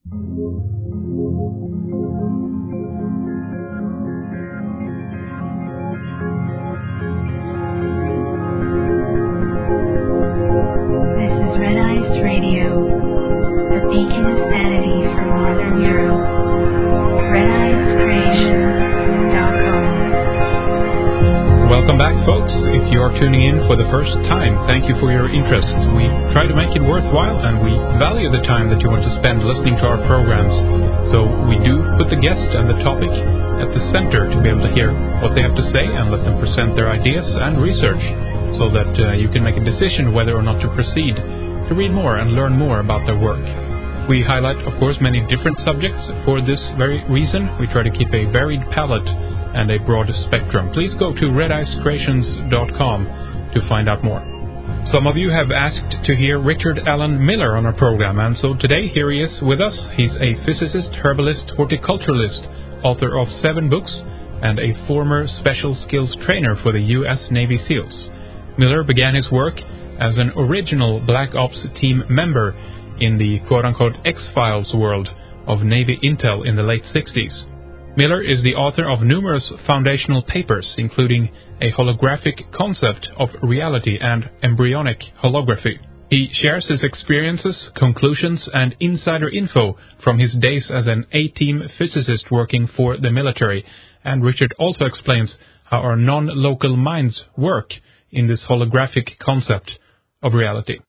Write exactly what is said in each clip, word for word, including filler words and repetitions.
Tuning in for the first time, thank you for your interest. We try to make it worthwhile, and we value the time that you want to spend listening to our programs. So we do put the guest and the topic at the center to be able to hear what they have to say and let them present their ideas and research so that uh, you can make a decision whether or not to proceed to read more and learn more about their work. We highlight, of course, many different subjects. For this very reason, we try to keep a varied palette and a broad spectrum. Please go to red ice creations dot com to find out more. Some of you have asked to hear Richard Alan Miller on our program, and so today here he is with us. He's a physicist, herbalist, horticulturalist, author of seven books, and a former special skills trainer for the U S Navy SEALs. Miller began his work as an original Black Ops team member in the quote-unquote X-Files world of Navy Intel in the late sixties. Miller is the author of numerous foundational papers, including a holographic concept of reality and embryonic holography. He shares his experiences, conclusions, and insider info from his days as an A-team physicist working for the military. And Richard also explains how our non-local minds work in this holographic concept of reality.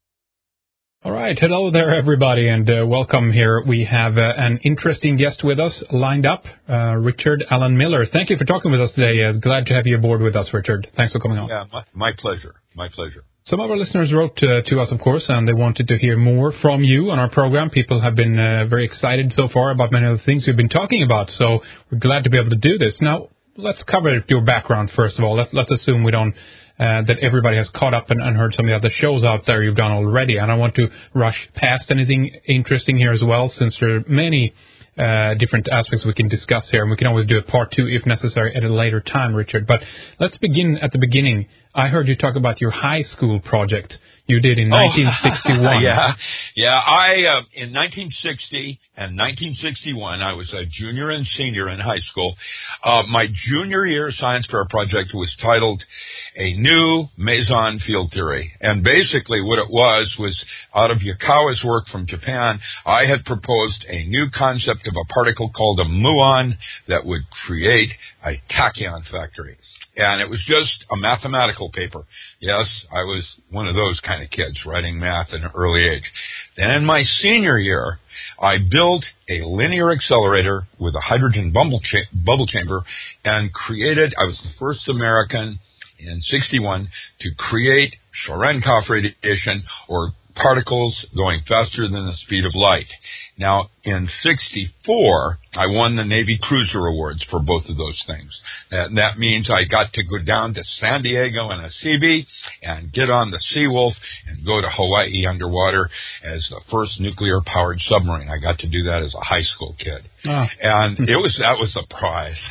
All right. Hello there, everybody, and uh, welcome here. We have uh, an interesting guest with us lined up, uh, Richard Alan Miller. Thank you for talking with us today. Uh, glad to have you aboard with us, Richard. Thanks for coming on. Yeah, my, my pleasure. My pleasure. Some of our listeners wrote uh, to us, of course, and they wanted to hear more from you on our program. People have been uh, very excited so far about many of the things you've been talking about, so we're glad to be able to do this. Now, let's cover your background, first of all. Let's, let's assume we don't Uh, that everybody has caught up and, and heard some of the other shows out there you've done already. And I want to rush past anything interesting here as well, since there are many uh, different aspects we can discuss here. And we can always do a part two if necessary at a later time, Richard. But let's begin at the beginning. I heard you talk about your high school project you did in nineteen sixty-one. Oh, yeah, yeah. I uh, in nineteen sixty and nineteen sixty-one, I was a junior and senior in high school. Uh, my junior year science fair project was titled "A New Meson Field Theory," and basically what it was was out of Yukawa's work from Japan. I had proposed a new concept of a particle called a muon that would create a tachyon factory. And it was just a mathematical paper. Yes, I was one of those kind of kids writing math at an early age. Then in my senior year, I built a linear accelerator with a hydrogen bubble, cha- bubble chamber and created, I was the first American in sixty-one to create Cherenkov radiation, or particles going faster than the speed of light. Now, in sixty-four, I won the Navy Cruiser Awards for both of those things. That, that means I got to go down to San Diego in a C B and get on the Seawolf and go to Hawaii underwater as the first nuclear-powered submarine. I got to do that as a high school kid. Oh. And it was that was a prize.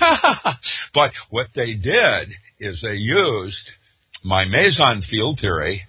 But what they did is they used my meson field theory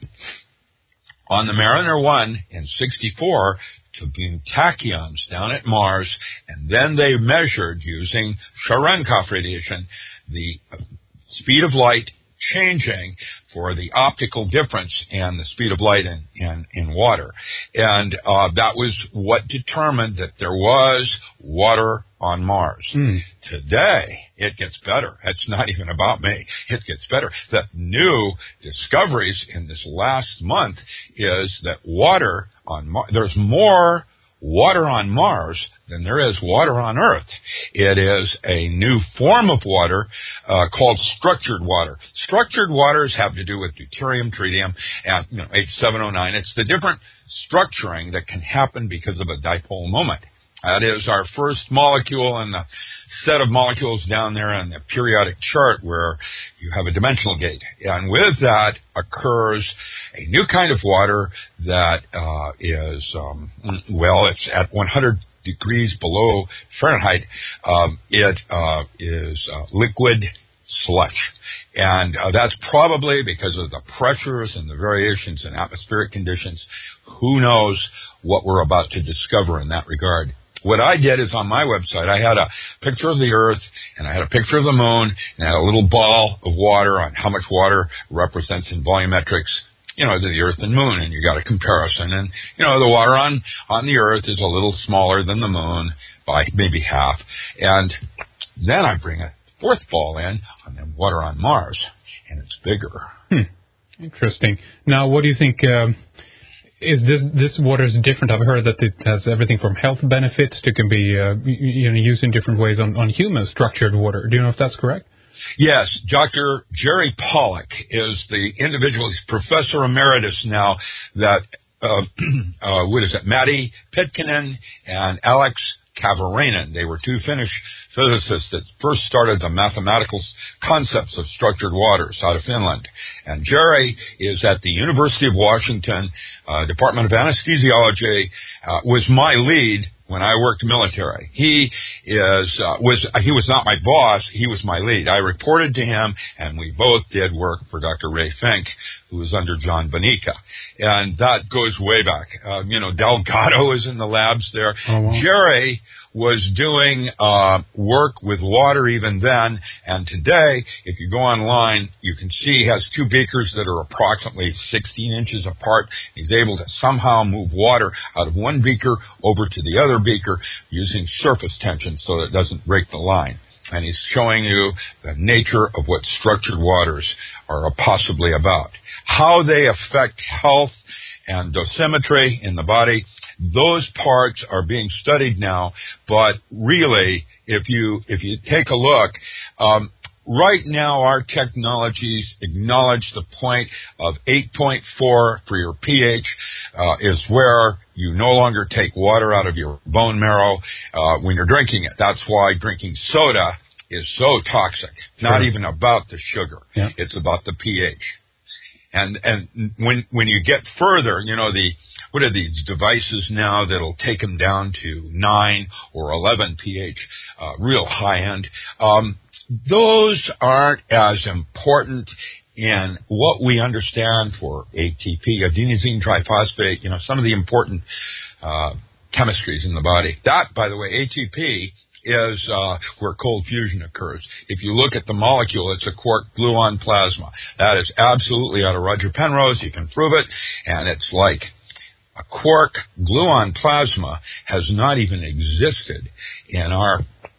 on the Mariner one in sixty-four to beam tachyons down at Mars, and then they measured using Cherenkov radiation the speed of light changing for the optical difference in the speed of light in, in, in water. And uh, that was what determined that there was water on Mars. Mm. Today, it gets better. It's not even about me. It gets better. The new discoveries in this last month is that water on Mars, there's more water on Mars than there is water on Earth. It is a new form of water uh, called structured water. Structured waters have to do with deuterium, tritium, and you know, H seven O nine. It's the different structuring that can happen because of a dipole moment. That is our first molecule in the set of molecules down there in the periodic chart where you have a dimensional gate. And with that occurs a new kind of water that uh, is, um, well, it's at one hundred degrees below Fahrenheit. Um, it uh, is uh, liquid slush. And uh, that's probably because of the pressures and the variations in atmospheric conditions. Who knows what we're about to discover in that regard. what I did is on my website, I had a picture of the Earth, and I had a picture of the Moon, and I had a little ball of water on how much water represents in volumetrics, you know, to the Earth and Moon, and you got a comparison. And, you know, the water on, on the Earth is a little smaller than the Moon by maybe half. And then I bring a fourth ball in on the water on Mars, and it's bigger. Hmm. Interesting. Now, what do you think... Um Is this this water is different? I've heard that it has everything from health benefits to can be uh, you know used in different ways on, on human structured water. Do you know if that's correct? Yes, Doctor Jerry Pollack is the individual. He's professor emeritus now. That uh, uh, what is it? Matti Pitkinen and Alex Kavarainen. They were two Finnish physicists that first started the mathematical concepts of structured waters out of Finland. And Jerry is at the University of Washington, uh, Department of Anesthesiology, uh, was my lead when I worked military. He is uh, was uh, he was not my boss. He was my lead. I reported to him, and we both did work for Doctor Ray Fink, who was under John Bonica, and that goes way back. Uh, you know, Delgado is in the labs there. Oh, wow. Jerry was doing uh, work with water even then, and today, if you go online, you can see he has two beakers that are approximately sixteen inches apart. He's able to somehow move water out of one beaker over to the other beaker using surface tension so that it doesn't break the line. And he's showing you the nature of what structured waters are possibly about. How they affect health and dosimetry in the body, those parts are being studied now, but really, if you if you take a look, um, right now our technologies acknowledge the point of eight point four for your pH uh, is where you no longer take water out of your bone marrow uh, when you're drinking it. That's why drinking soda is so toxic. Sure. Not even about the sugar. Yeah. It's about the pH. And and when when you get further, you know, the what are these devices now that'll take them down to nine or eleven pH, uh, real high end. Um, those aren't as important in what we understand for A T P, adenosine triphosphate. You know, some of the important uh, chemistries in the body. That, by the way, A T P is uh, where cold fusion occurs. If you look at the molecule, it's a quark gluon plasma. That is absolutely out of Roger Penrose. You can prove it. And it's like a quark gluon plasma has not even existed in our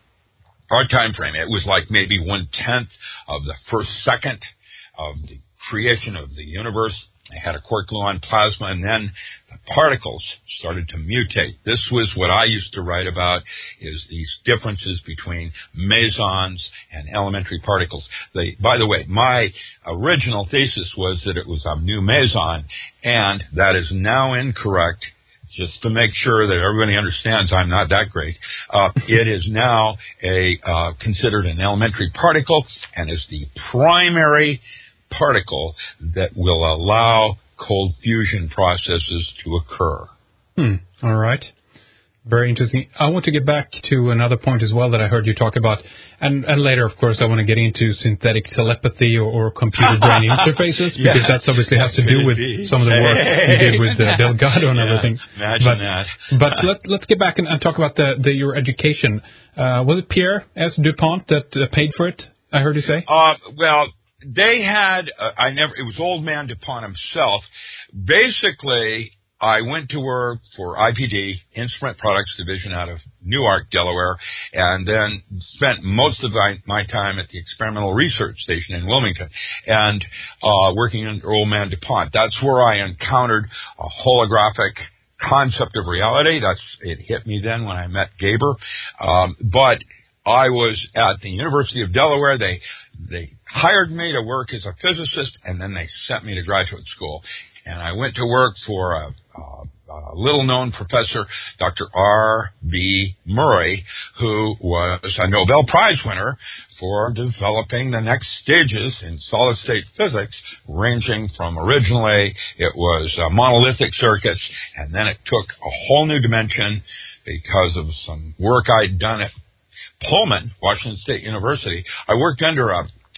our time frame. It was like maybe one-tenth of the first second of the creation of the universe. They had a quark gluon plasma, and then the particles started to mutate. This was what I used to write about, is these differences between mesons and elementary particles. They, by the way, my original thesis was that it was a new meson, and that is now incorrect. Just to make sure that everybody understands I'm not that great, uh, it is now a uh, considered an elementary particle and is the primary particle that will allow cold fusion processes to occur. Hmm. All right. Very interesting. I want to get back to another point as well that I heard you talk about. And, and later, of course, I want to get into synthetic telepathy or, or computer-brain interfaces, because yeah. that obviously has to do with some of the work you did with uh, Delgado and yeah. everything. Imagine but, that. but let, let's get back and, and talk about the, the your education. Uh, was it Pierre S. DuPont that uh, paid for it, I heard you say? Uh, well... They had, uh, I never, it was old man DuPont himself. Basically, I went to work for I P D, Instrument Products Division out of Newark, Delaware, and then spent most of my, my time at the Experimental Research Station in Wilmington and uh, working under old man DuPont. That's where I encountered a holographic concept of reality. That's, it hit me then when I met Gaber. Um, but I was at the University of Delaware. They they hired me to work as a physicist, and then they sent me to graduate school. And I went to work for a, a, a little-known professor, Doctor R B Murray, who was a Nobel Prize winner for developing the next stages in solid-state physics, ranging from originally it was uh, monolithic circuits, and then it took a whole new dimension because of some work I'd done at Pullman, Washington State University. I worked under a,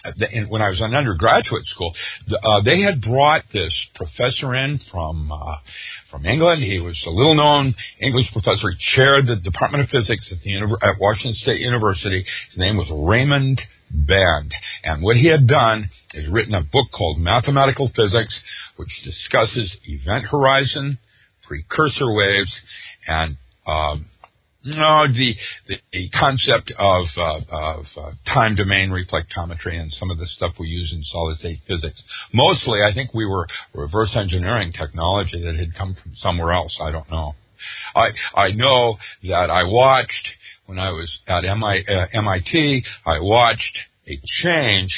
in, when I was in undergraduate school, uh, they had brought this professor in from uh, from England. He was a little-known English professor. He chaired the Department of Physics at, the at Washington State University. His name was Raymond Band. And what he had done is written a book called Mathematical Physics, which discusses event horizon, precursor waves, and um, no, the, the the concept of uh, of uh, time domain reflectometry and some of the stuff we use in solid state physics. Mostly, I think we were reverse engineering technology that had come from somewhere else. I don't know. I I know that I watched when I was at M I T. I watched a change.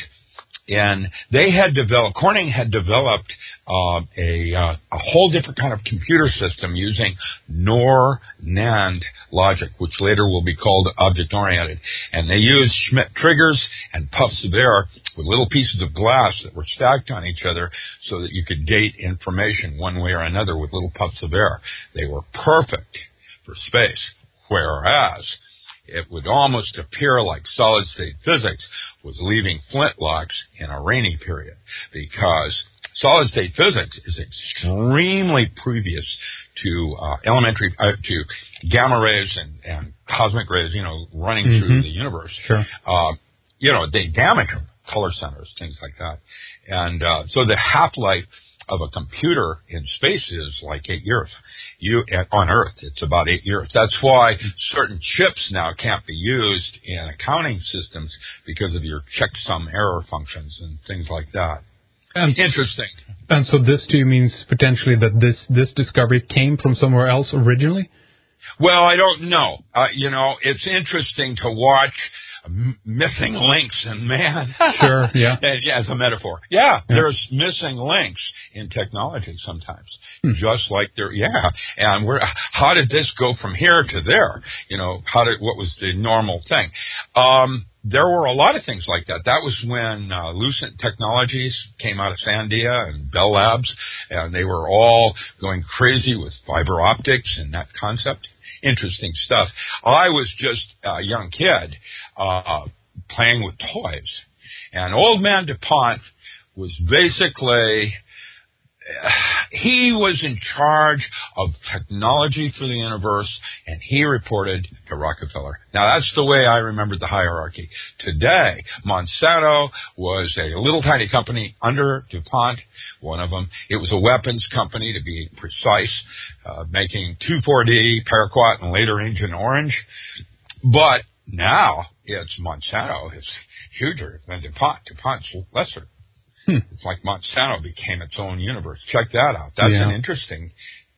And they had developed, Corning had developed uh, a, uh, a whole different kind of computer system using NOR NAND logic, which later will be called object-oriented. And they used Schmidt triggers and puffs of air with little pieces of glass that were stacked on each other so that you could date information one way or another with little puffs of air. They were perfect for space, whereas it would almost appear like solid-state physics was leaving flintlocks in a rainy period, because solid-state physics is extremely previous to uh, elementary, uh, to gamma rays and, and cosmic rays, you know, running mm-hmm. through the universe. Sure. Uh, you know, they damage color centers, things like that. And uh, so the half-life of a computer in space is like eight years. You on Earth, it's about eight years. That's why certain chips now can't be used in accounting systems because of your checksum error functions and things like that. And, Interesting. And so this too means potentially that this this discovery came from somewhere else originally? Well, I don't know. Uh, you know, it's interesting to watch M- missing links, and man, sure, yeah, as a metaphor, yeah, yeah, there's missing links in technology sometimes, hmm. just like there, yeah, and we're, how did this go from here to there? You know, how did, what was the normal thing? Um, there were a lot of things like that. That was when uh, Lucent Technologies came out of Sandia and Bell Labs, and they were all going crazy with fiber optics and that concept. Interesting stuff. I was just a young kid uh, playing with toys, and old man DuPont was basically, uh, he was in charge of technology for the universe, and he reported to Rockefeller. Now, that's the way I remembered the hierarchy. Today, Monsanto was a little tiny company under DuPont, one of them. It was a weapons company, to be precise, uh, making two four D, paraquat, and later Agent Orange. But now, it's Monsanto. It's huger than DuPont. DuPont's lesser. Hmm. It's like Monsanto became its own universe. Check that out. That's yeah. an interesting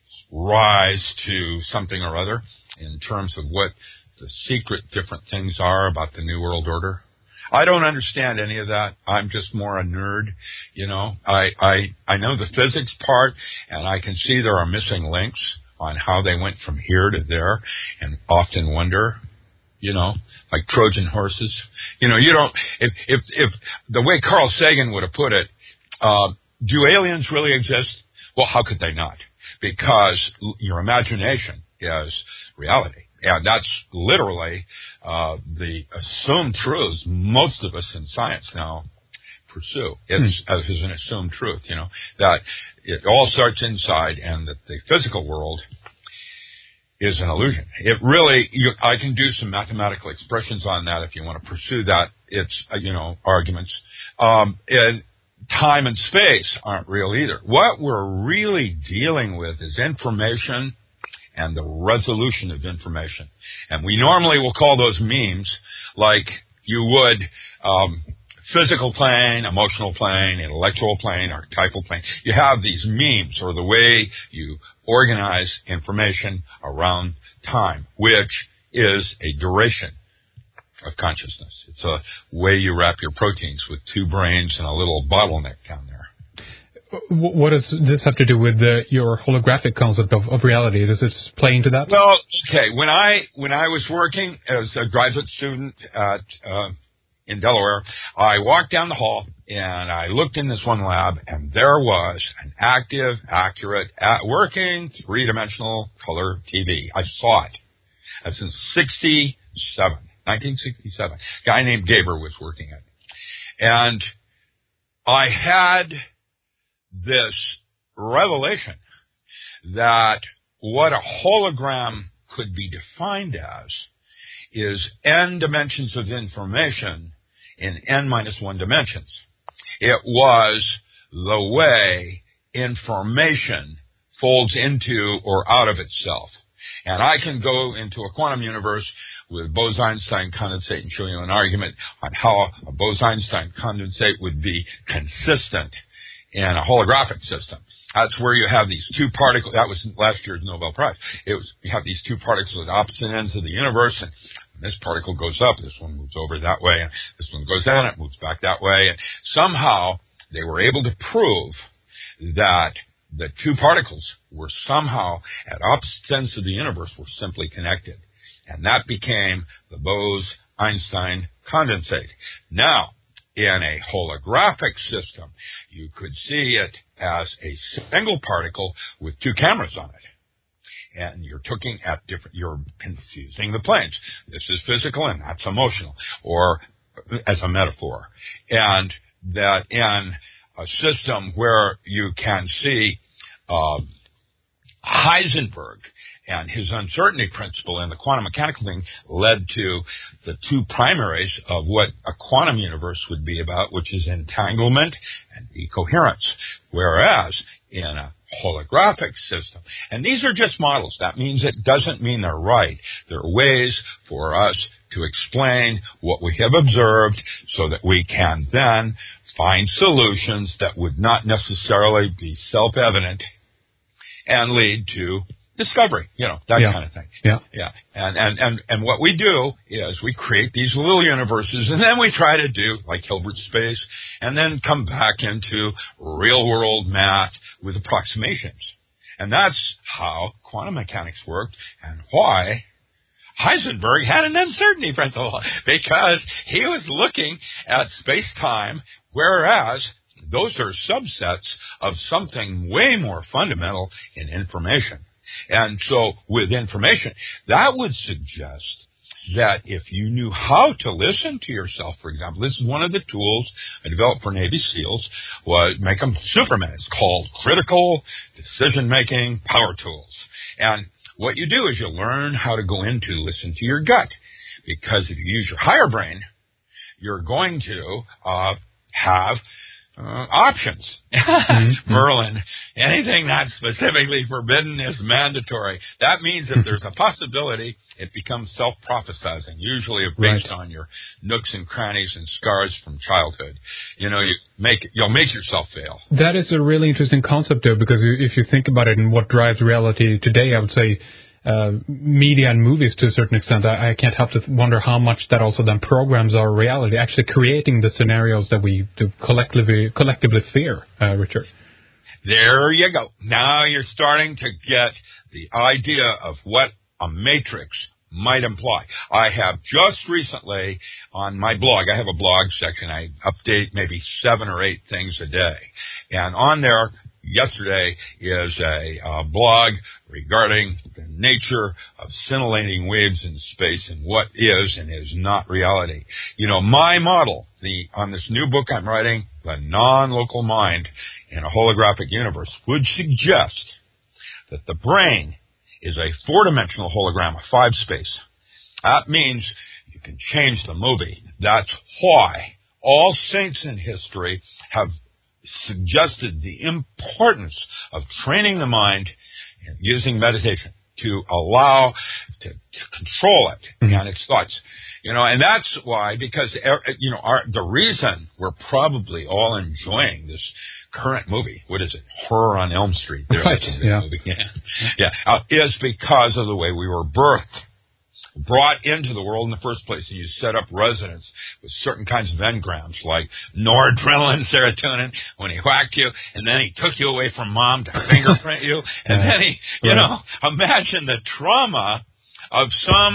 rise to something or other in terms of what the secret different things are about the New World Order. I don't understand any of that. I'm just more a nerd, you know. I, I, I know the physics part, and I can see there are missing links on how they went from here to there, and often wonder, you know, like Trojan horses. You know, you don't, if, if, if the way Carl Sagan would have put it, uh, do aliens really exist? Well, how could they not? Because your imagination is reality. And that's literally, uh, the assumed truths most of us in science now pursue. It's hmm. as an assumed truth, you know, that it all starts inside and that the physical world is an illusion. It really, you, I can do some mathematical expressions on that if you want to pursue that. It's, uh, you know, arguments. Um, and time and space aren't real either. What we're really dealing with is information and the resolution of information. And we normally will call those memes like you would um, physical plane, emotional plane, intellectual plane, archetypal plane. You have these memes, or the way you organize information around time, which is a duration of consciousness. It's a way you wrap your proteins with two brains and a little bottleneck down there. What does this have to do with the, your holographic concept of, of reality? Does it play into that? Well, okay. When I when I was working as a graduate student at uh, in Delaware, I walked down the hall and I looked in this one lab, and there was an active, accurate, at working three-dimensional color T V. I saw it. That's in sixty-seven, nineteen sixty-seven. A guy named Gaber was working it. And I had this revelation that what a hologram could be defined as is n dimensions of information in n minus one dimensions. It was the way information folds into or out of itself. And I can go into a quantum universe with Bose-Einstein condensate and show you an argument on how a Bose-Einstein condensate would be consistent in a holographic system. That's where you have these two particles. That was last year's Nobel Prize. It was, you have these two particles at opposite ends of the universe, and this particle goes up, this one moves over that way, and this one goes down, it moves back that way. And somehow they were able to prove that the two particles were somehow at opposite ends of the universe were simply connected. And that became the Bose-Einstein condensate. Now, in a holographic system, you could see it as a single particle with two cameras on it. And you're looking at different, you're confusing the planes. This is physical and that's emotional, or as a metaphor. And that in a system where you can see uh, Heisenberg and his uncertainty principle in the quantum mechanical thing led to the two primaries of what a quantum universe would be about, which is entanglement and decoherence. Whereas in a holographic system, and these are just models, that means it doesn't mean they're right. There are ways for us to explain what we have observed so that we can then find solutions that would not necessarily be self-evident and lead to discovery, you know, that yeah. kind of thing. Yeah. Yeah. And, and, and, and what we do is we create these little universes, and then we try to do, like Hilbert space, and then come back into real-world math with approximations. And that's how quantum mechanics worked, and why Heisenberg had an uncertainty principle, because he was looking at space-time, whereas those are subsets of something way more fundamental in information. And so with information, that would suggest that if you knew how to listen to yourself, for example, this is one of the tools I developed for Navy SEALs, was make them Superman. It's called critical decision-making power tools. And what you do is you learn how to go into listen to your gut. Because if you use your higher brain, you're going to uh, have Uh, options. Mm-hmm. Merlin, anything that's specifically forbidden is mandatory. That means if there's a possibility, it becomes self-prophesizing, usually based right. on your nooks and crannies and scars from childhood. You know, you make you'll make yourself fail. That is a really interesting concept, though, because if you think about it and what drives reality today, I would say Uh, media and movies to a certain extent, I, I can't help to wonder how much that also then programs our reality, actually creating the scenarios that we do collectively collectively fear, uh, Richard. There you go. Now you're starting to get the idea of what a matrix might imply. I have just recently on my blog, I have a blog section, I update maybe seven or eight things a day. And on there, yesterday is a uh, blog regarding the nature of scintillating waves in space and what is and is not reality. You know, my model, the on this new book I'm writing, The Non-Local Mind in a Holographic Universe, would suggest that the brain is a four-dimensional hologram of five space. That means you can change the movie. That's why all saints in history have suggested the importance of training the mind using meditation to allow, to, to control it mm-hmm. and its thoughts. You know, and that's why, because, you know, our, the reason we're probably all enjoying this current movie, what is it, Horror on Elm Street, there, right. yeah. movie. yeah, yeah uh, is because of the way we were birthed, brought into the world in the first place, and you set up residence with certain kinds of engrams like noradrenaline, serotonin, when he whacked you, and then he took you away from mom to fingerprint you, and yeah. then he, you right. know, imagine the trauma of some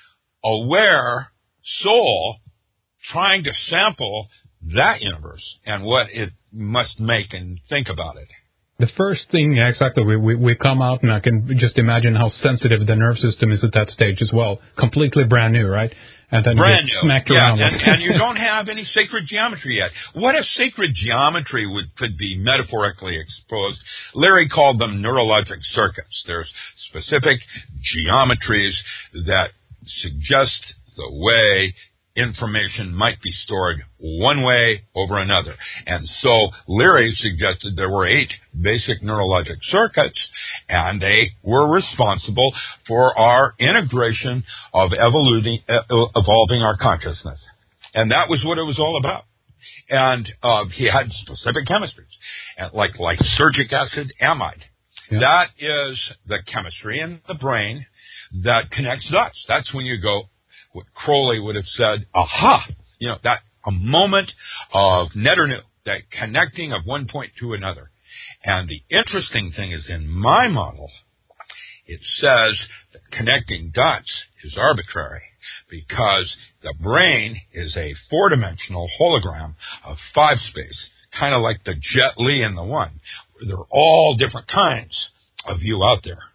aware soul trying to sample that universe and what it must make and think about it. The first thing, yeah, exactly, we, we we come out, and I can just imagine how sensitive the nerve system is at that stage as well. Completely brand new, right? And then brand you get new. smacked yeah, around. And, and you don't have any sacred geometry yet. What if sacred geometry would could be metaphorically exposed? Larry called them neurologic circuits. There's specific geometries that suggest the way information might be stored one way over another. And so Leary suggested there were eight basic neurologic circuits, and they were responsible for our integration of evolving, uh, evolving our consciousness. And that was what it was all about. And uh, he had specific chemistries, and like lysergic acid amide. Yeah. That is the chemistry in the brain that connects dots. That's when you go, what Crowley would have said, aha, you know, that a moment of net or new, that connecting of one point to another. And the interesting thing is in my model, it says that connecting dots is arbitrary because the brain is a four-dimensional hologram of five space, kind of like the Jet Li in the one, where there are all different kinds of you out there.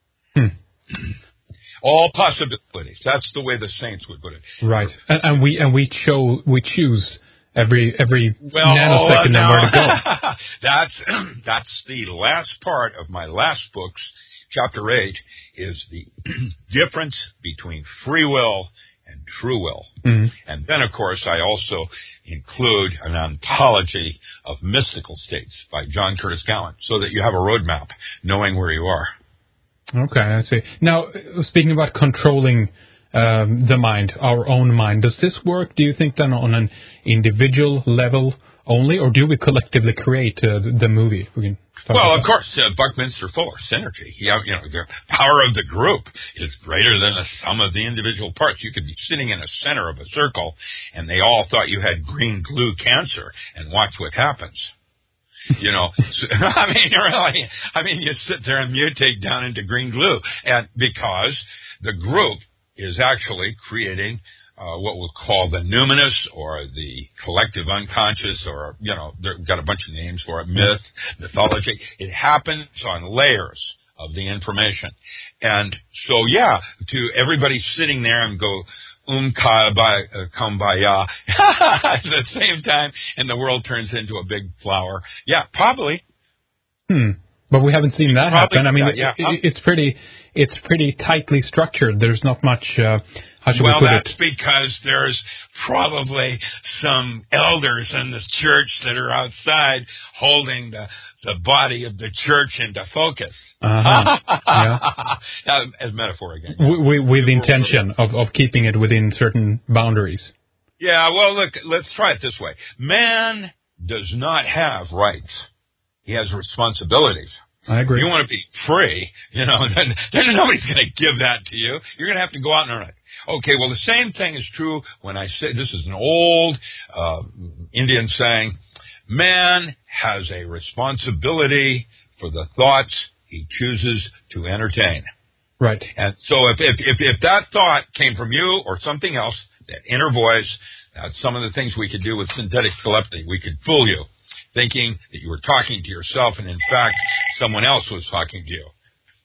Hmm. All possibilities. That's the way the saints would put it. Right, and, and we and we cho- we choose every every well, nanosecond uh, and where to go. that's that's the last part of my last book's chapter eight is the difference between free will and true will. Mm-hmm. And then, of course, I also include an ontology of mystical states by John Curtis Cowan, so that you have a roadmap, knowing where you are. Okay, I see. Now, speaking about controlling um, the mind, our own mind, does this work, do you think, then on an individual level only, or do we collectively create uh, the, the movie? We can talk well, about of course, uh, Buckminster Fuller, synergy. You know, you know, the power of the group is greater than the sum of the individual parts. You could be sitting in the center of a circle, and they all thought you had green glue cancer, and watch what happens. You know, I mean, really, I mean, you sit there and mutate down into green glue, and because the group is actually creating uh, what we'll call the numinous or the collective unconscious, or, you know, they've got a bunch of names for it, myth, mythology. It happens on layers of the information. And so, yeah, to everybody sitting there and go, um, kumbaya, at the same time, and the world turns into a big flower. Yeah, probably. Hmm. But we haven't seen that probably, happen. I mean, yeah, yeah. It, it's pretty, it's pretty tightly structured. There's not much, uh, how should well, we put that's it? because there's probably some elders in the church that are outside holding the, the body of the church into focus. Uh-huh. Yeah. As metaphor again. We, we, with intention of, of keeping it within certain boundaries. Yeah, well, look, let's try it this way. Man does not have rights. He has responsibilities. I agree. If you want to be free, you know, then, then nobody's going to give that to you. You're going to have to go out and earn it. Okay, well, the same thing is true when I say, this is an old uh, Indian saying, man has a responsibility for the thoughts he chooses to entertain. Right. And so if, if, if, if that thought came from you or something else, that inner voice, that's some of the things we could do with synthetic telepathy. We could fool you, thinking that you were talking to yourself, and in fact, someone else was talking to you.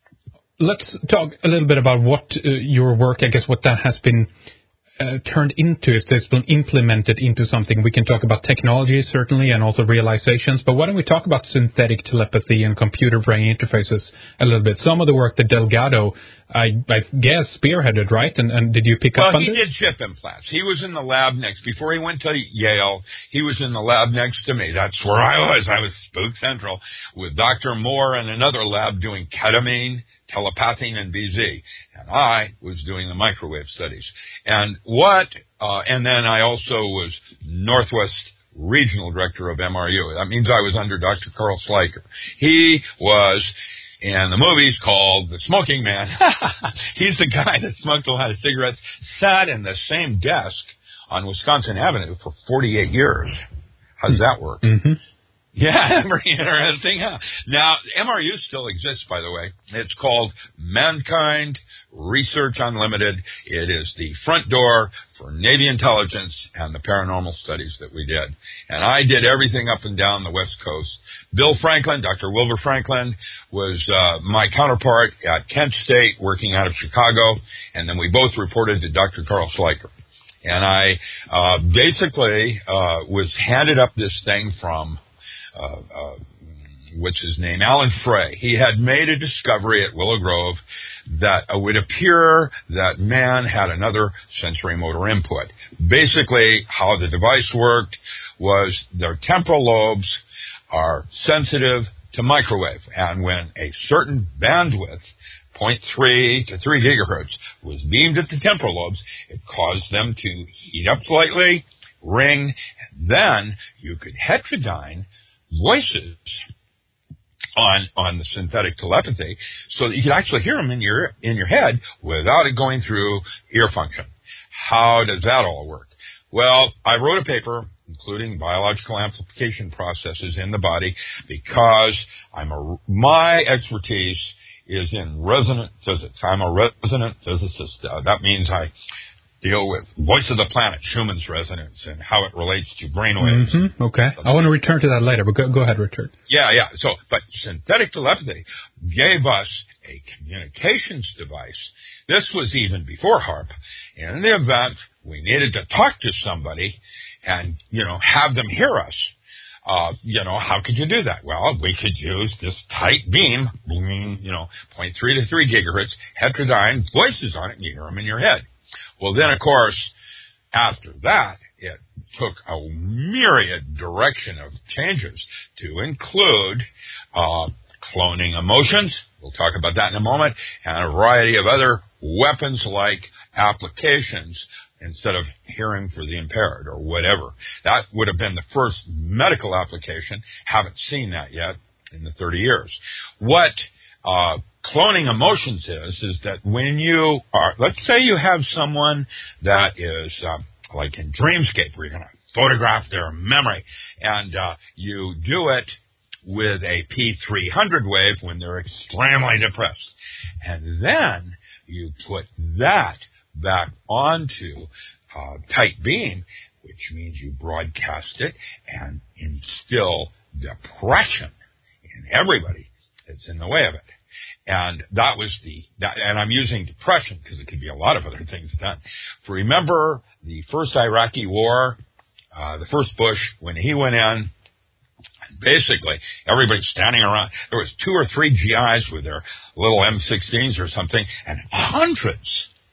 Let's talk a little bit about what uh, your work, I guess, what that has been uh, turned into, if it's been implemented into something. We can talk about technology, certainly, and also realizations, but why don't we talk about synthetic telepathy and computer-brain interfaces a little bit? Some of the work that Delgado, I, I guess, spearheaded, right? And, and did you pick well, up on this? this? Well, he did chip implants. He was in the lab next, before he went to Yale, he was in the lab next to me. That's where I was. I was Spook Central with Doctor Moore in another lab doing ketamine, telepathine, and B Z. And I was doing the microwave studies. And what, uh, and then I also was Northwest Regional Director of M R U. That means I was under Doctor Carl Sliker. He was in the movies called The Smoking Man. He's the guy that smoked a lot of cigarettes, sat in the same desk on Wisconsin Avenue for forty-eight years. How does that work? Mm-hmm. Yeah, pretty interesting. Huh? Now, M R U still exists, by the way. It's called Mankind Research Unlimited. It is the front door for Navy intelligence and the paranormal studies that we did. And I did everything up and down the West Coast. Bill Franklin, Doctor Wilbur Franklin, was uh, my counterpart at Kent State, working out of Chicago. And then we both reported to Doctor Carl Schleicher. And I uh, basically uh, was handed up this thing from... Uh, uh, what's his name? Alan Frey. He had made a discovery at Willow Grove that it would appear that man had another sensory motor input. Basically, how the device worked was their temporal lobes are sensitive to microwave, and when a certain bandwidth, zero point three to three gigahertz, was beamed at the temporal lobes, it caused them to heat up slightly, ring, and then you could heterodyne voices on on the synthetic telepathy, so that you could actually hear them in your in your head without it going through ear function. How does that all work? Well, I wrote a paper including biological amplification processes in the body because I'm a my expertise is in resonant physics. I'm a resonant physicist. Uh, that means I deal with voice of the planet, Schumann's resonance, and how it relates to brainwaves. Mm-hmm. Okay. I want to return to that later, but go, go ahead, Richard. Yeah, yeah. So, but synthetic telepathy gave us a communications device. This was even before HAARP. In the event we needed to talk to somebody and, you know, have them hear us, uh, you know, how could you do that? Well, we could use this tight beam, you know, zero point three to three gigahertz, heterodyne voices on it, and you hear them in your head. Well, then, of course, after that, it took a myriad direction of changes to include uh, cloning emotions. We'll talk about that in a moment, and a variety of other weapons-like applications instead of hearing for the impaired or whatever. That would have been the first medical application. Haven't seen that yet in the thirty years. What uh cloning emotions is, is that when you are, let's say you have someone that is, uh, like in Dreamscape, where you're going to photograph their memory, and uh, you do it with a P three hundred wave when they're extremely depressed. And then you put that back onto uh, tight beam, which means you broadcast it and instill depression in everybody that's in the way of it. And that was the, that, and I'm using depression because it could be a lot of other things done. For remember the first Iraqi war, uh, the first Bush, when he went in, basically everybody's standing around. There was two or three G Is with their little M sixteens or something, and hundreds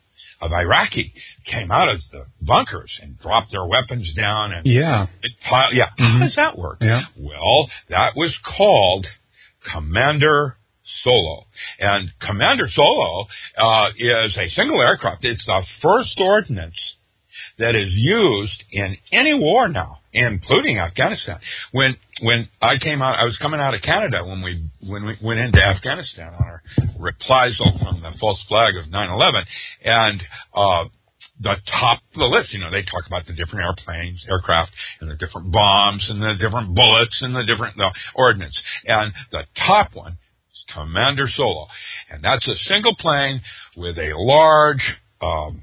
of Iraqi came out of the bunkers and dropped their weapons down. And yeah. It piled, yeah. Mm-hmm. How does that work? Yeah. Well, that was called Commander Solo. And Commander Solo uh, is a single aircraft. It's the first ordnance that is used in any war now, including Afghanistan. When when I came out, I was coming out of Canada when we when we went into Afghanistan on our reprisal from the false flag of nine eleven, and uh, the top of the list, you know, they talk about the different airplanes, aircraft, and the different bombs, and the different bullets, and the different the ordnance, and the top one is Commander Solo, and that's a single plane with a large. Um,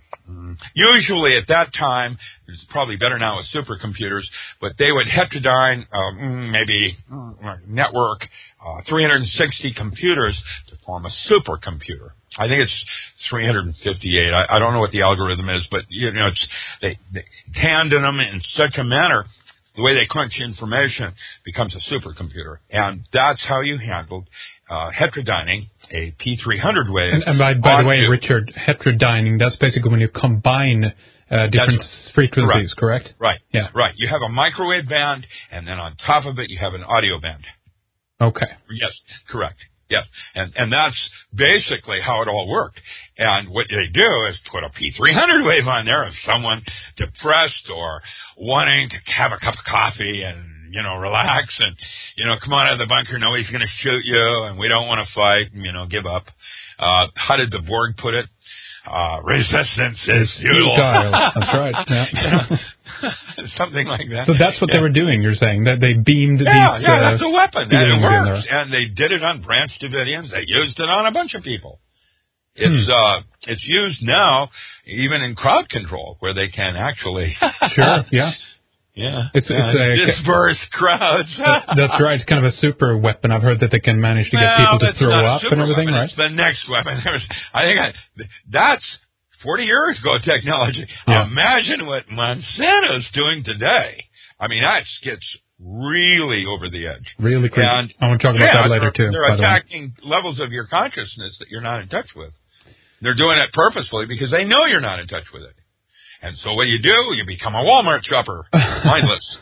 usually at that time, it's probably better now with supercomputers, but they would heterodyne, um, maybe uh, network uh, three hundred sixty computers to form a supercomputer. I think it's three hundred fifty-eight. I, I don't know what the algorithm is, but you know, it's they, they tandem them in such a manner. The way they crunch information becomes a supercomputer, and that's how you handled uh, heterodyning a P three hundred wave. And, and by, by the way, Richard, heterodyning, that's basically when you combine uh, different frequencies, correct. correct? Right. Yeah. Right. You have a microwave band, and then on top of it, you have an audio band. Okay. Yes, correct. Yes, and and that's basically how it all worked. And what they do is put a P three hundred wave on there of someone depressed or wanting to have a cup of coffee and, you know, relax and, you know, come on out of the bunker, nobody's going to shoot you, and we don't want to fight, and, you know, give up. Uh, how did the Borg put it? Uh, resistance is futile. That's right. Yeah. something like that. So that's what yeah. they were doing, you're saying, that they beamed yeah, these... Yeah, uh, that's a weapon, and it feelings in works. there. And they did it on Branch Davidians. They used it on a bunch of people. It's Hmm. uh, it's used now even in crowd control, where they can actually... Sure, yeah. Yeah, It's, yeah, it's a, disperse crowds. That's right. It's kind of a super weapon. I've heard that they can manage to get well, people to it's throw not a up super and everything, weapon. right? It's the next weapon. There's, I think I, that's forty years ago technology. Yeah. Imagine what Monsanto's doing today. I mean, that gets really over the edge. Really creepy. And, I want to talk about yeah, that later, they're, too. They're by the way. attacking levels of your consciousness that you're not in touch with. They're doing it purposefully because they know you're not in touch with it. And so what do you do? You become a Walmart shopper. Mindless.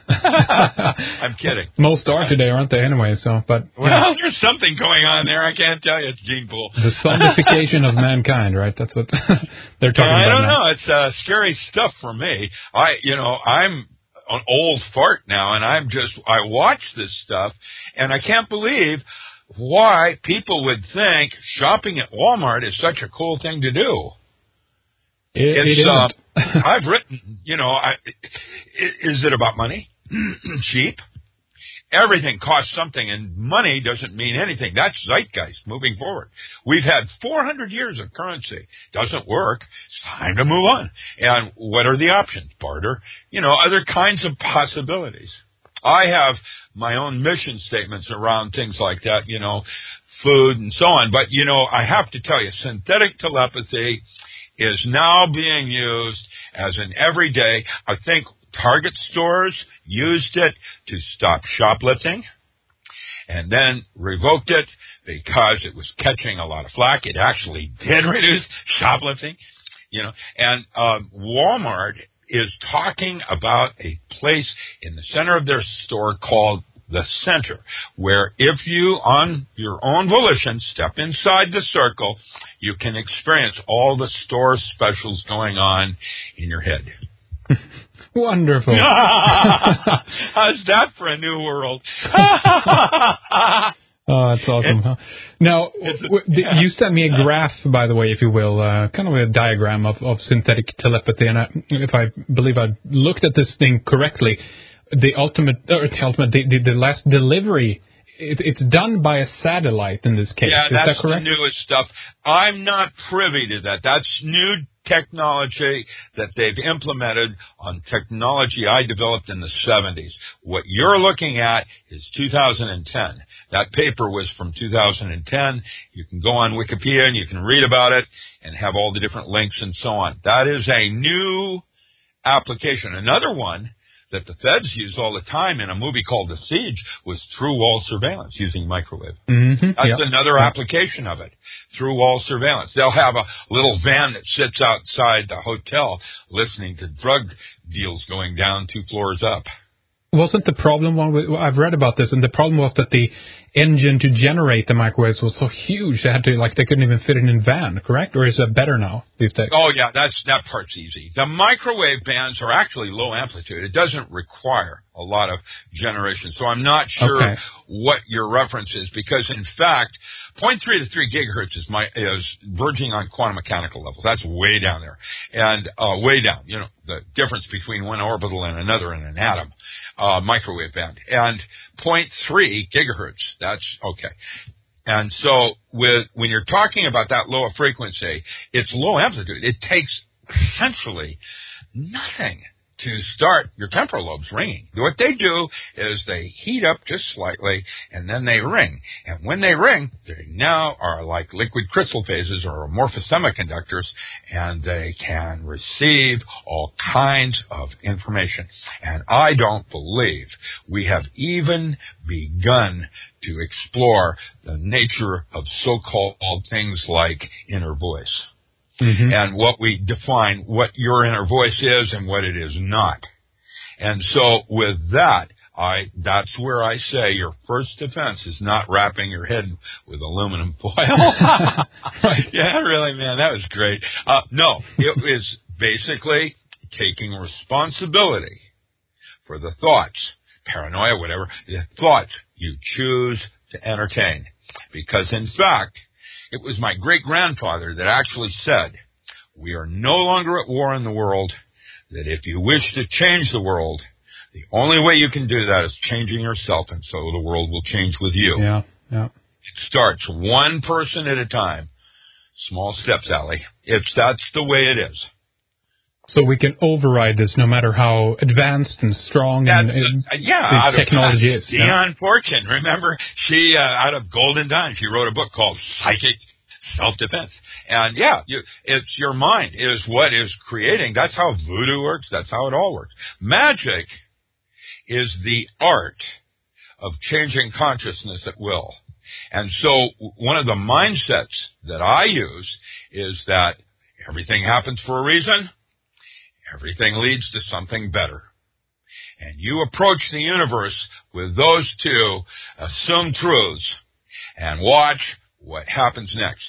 I'm kidding. Most are today, aren't they, anyway? So, but Well, know. there's something going on there. I can't tell you. It's gene pool. The zombification of mankind, right? That's what they're talking I about don't now. know. It's uh, scary stuff for me. I, you know, I'm an old fart now, and I'm just, I watch this stuff, and I can't believe why people would think shopping at Walmart is such a cool thing to do. It, It's, it isn't. uh, I've written, you know, I, is it about money? Cheap? Everything costs something, and money doesn't mean anything. That's zeitgeist moving forward. We've had four hundred years of currency. Doesn't work. It's time to move on. And what are the options? Barter. You know, other kinds of possibilities. I have my own mission statements around things like that, you know, food and so on. But, you know, I have to tell you, synthetic telepathy is now being used as an everyday. I think Target stores used it to stop shoplifting and then revoked it because it was catching a lot of flack. It actually did reduce shoplifting, you know, and um, Walmart is talking about a place in the center of their store called the Center, where if you, on your own volition, step inside the circle, you can experience all the store specials going on in your head. Wonderful. How's that for a new world? Oh, that's awesome. Huh? Now, w- yeah. you sent me a graph, by the way, if you will, uh, kind of a diagram of, of synthetic telepathy, and I, if I believe I looked at this thing correctly, the ultimate, or the ultimate, the, the, the last delivery, it, it's done by a satellite in this case. Yeah, Is that's that correct? the newest stuff. I'm not privy to that. That's new technology that they've implemented on technology I developed in the seventies. What you're looking at is two thousand ten. That paper was from two thousand ten. You can go on Wikipedia and you can read about it and have all the different links and so on. That is a new application. Another one that the feds use all the time in a movie called The Siege was through wall surveillance using microwave. Mm-hmm. That's Yep. another Yep. application of it, through wall surveillance. They'll have a little van that sits outside the hotel listening to drug deals going down two floors up. Wasn't the problem one with, I've read about this, and the problem was that the engine to generate the microwaves was so huge they had to, like, they couldn't even fit it in a van, correct? Or is it better now these days? Oh yeah, that's that part's easy. The microwave bands are actually low amplitude. It doesn't require a lot of generation. So I'm not sure Okay. what your reference is, because in fact, zero point three to three gigahertz is my is verging on quantum mechanical levels. That's way down there, and uh, way down. You know, the difference between one orbital and another in an atom, uh, microwave band, and zero point three gigahertz. That's okay. And so with when you're talking about that low frequency, it's low amplitude. It takes essentially nothing to start your temporal lobes ringing. What they do is they heat up just slightly, and then they ring. And when they ring, they now are like liquid crystal phases or amorphous semiconductors, and they can receive all kinds of information. And I don't believe we have even begun to explore the nature of so-called things like inner voice. Mm-hmm. And what we define what your inner voice is and what it is not. And so with that, I, that's where I say your first defense is not wrapping your head with aluminum foil. Right. Yeah, really, man, that was great. Uh, no, it is basically taking responsibility for the thoughts, paranoia, whatever, the thoughts you choose to entertain. Because in fact, it was my great-grandfather that actually said, we are no longer at war in the world, that if you wish to change the world, The only way you can do that is changing yourself, and so the world will change with you. Yeah, yeah. It starts one person at a time. Small steps, Allie. It's, that's the way it is. So we can override this no matter how advanced and strong and, and uh, yeah, the out technology of, is. Dion Yeah. Fortune, remember? She, uh, out of Golden Dawn, she wrote a book called Psychic Self-Defense. And yeah, you, it's your mind is what is creating. That's how voodoo works. That's how it all works. Magic is the art of changing consciousness at will. And so one of the mindsets that I use is that everything happens for a reason. Everything leads to something better. And you approach the universe with those two assumed truths and watch what happens next.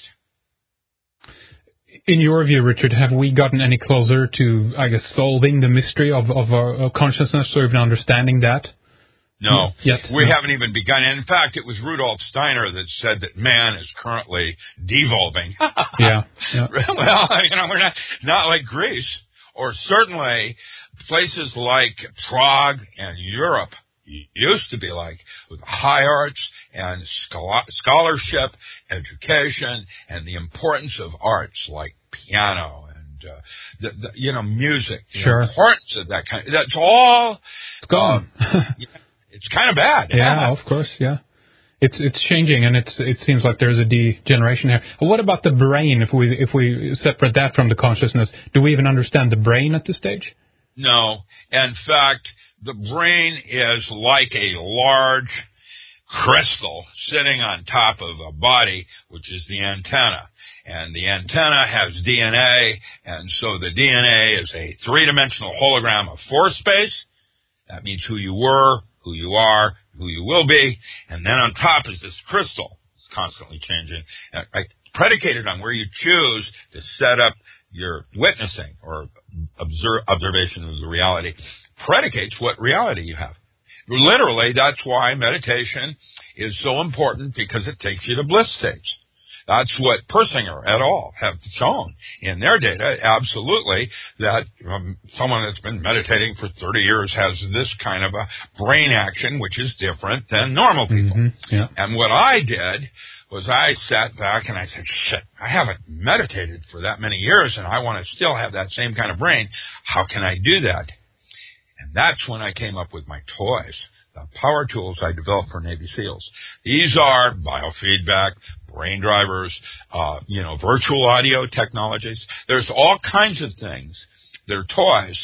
In your view, Richard, have we gotten any closer to, I guess, solving the mystery of, of our of consciousness or even understanding that? No, Yet, we no. haven't even begun. And in fact, it was Rudolf Steiner that said that man is currently devolving. yeah, yeah. Well, you know, we're not, not like Greece, or certainly places like Prague and Europe used to be like, with high arts and scholarship, education, and the importance of arts like piano and, uh, the, the, you know, music. Sure. The importance of that kind of, that's all. It's gone. Uh, it's kind of bad. Yeah, yeah, of course, yeah. It's it's changing, and it's it seems like there's a degeneration here. What about the brain? If we if we separate that from the consciousness, do we even understand the brain at this stage? No. In fact, the brain is like a large crystal sitting on top of a body, which is the antenna. And the antenna has D N A, and so the D N A is a three-dimensional hologram of four space. That means who you were, who you are, who you will be, and then on top is this crystal. It's constantly changing, uh, predicated on where you choose to set up your witnessing or observe, observation of the reality, predicates what reality you have. Literally, that's why meditation is so important, because it takes you to bliss states. That's what Persinger et al. Have shown in their data, absolutely, that um, someone that's been meditating for thirty years has this kind of a brain action, which is different than normal people. Mm-hmm. Yeah. And what I did was I sat back and I said, shit, I haven't meditated for that many years, and I want to still have that same kind of brain. How can I do that? And that's when I came up with my toys, the power tools I developed for Navy SEALs. These are biofeedback, brain drivers, uh, you know, virtual audio technologies. There's all kinds of things. They're toys.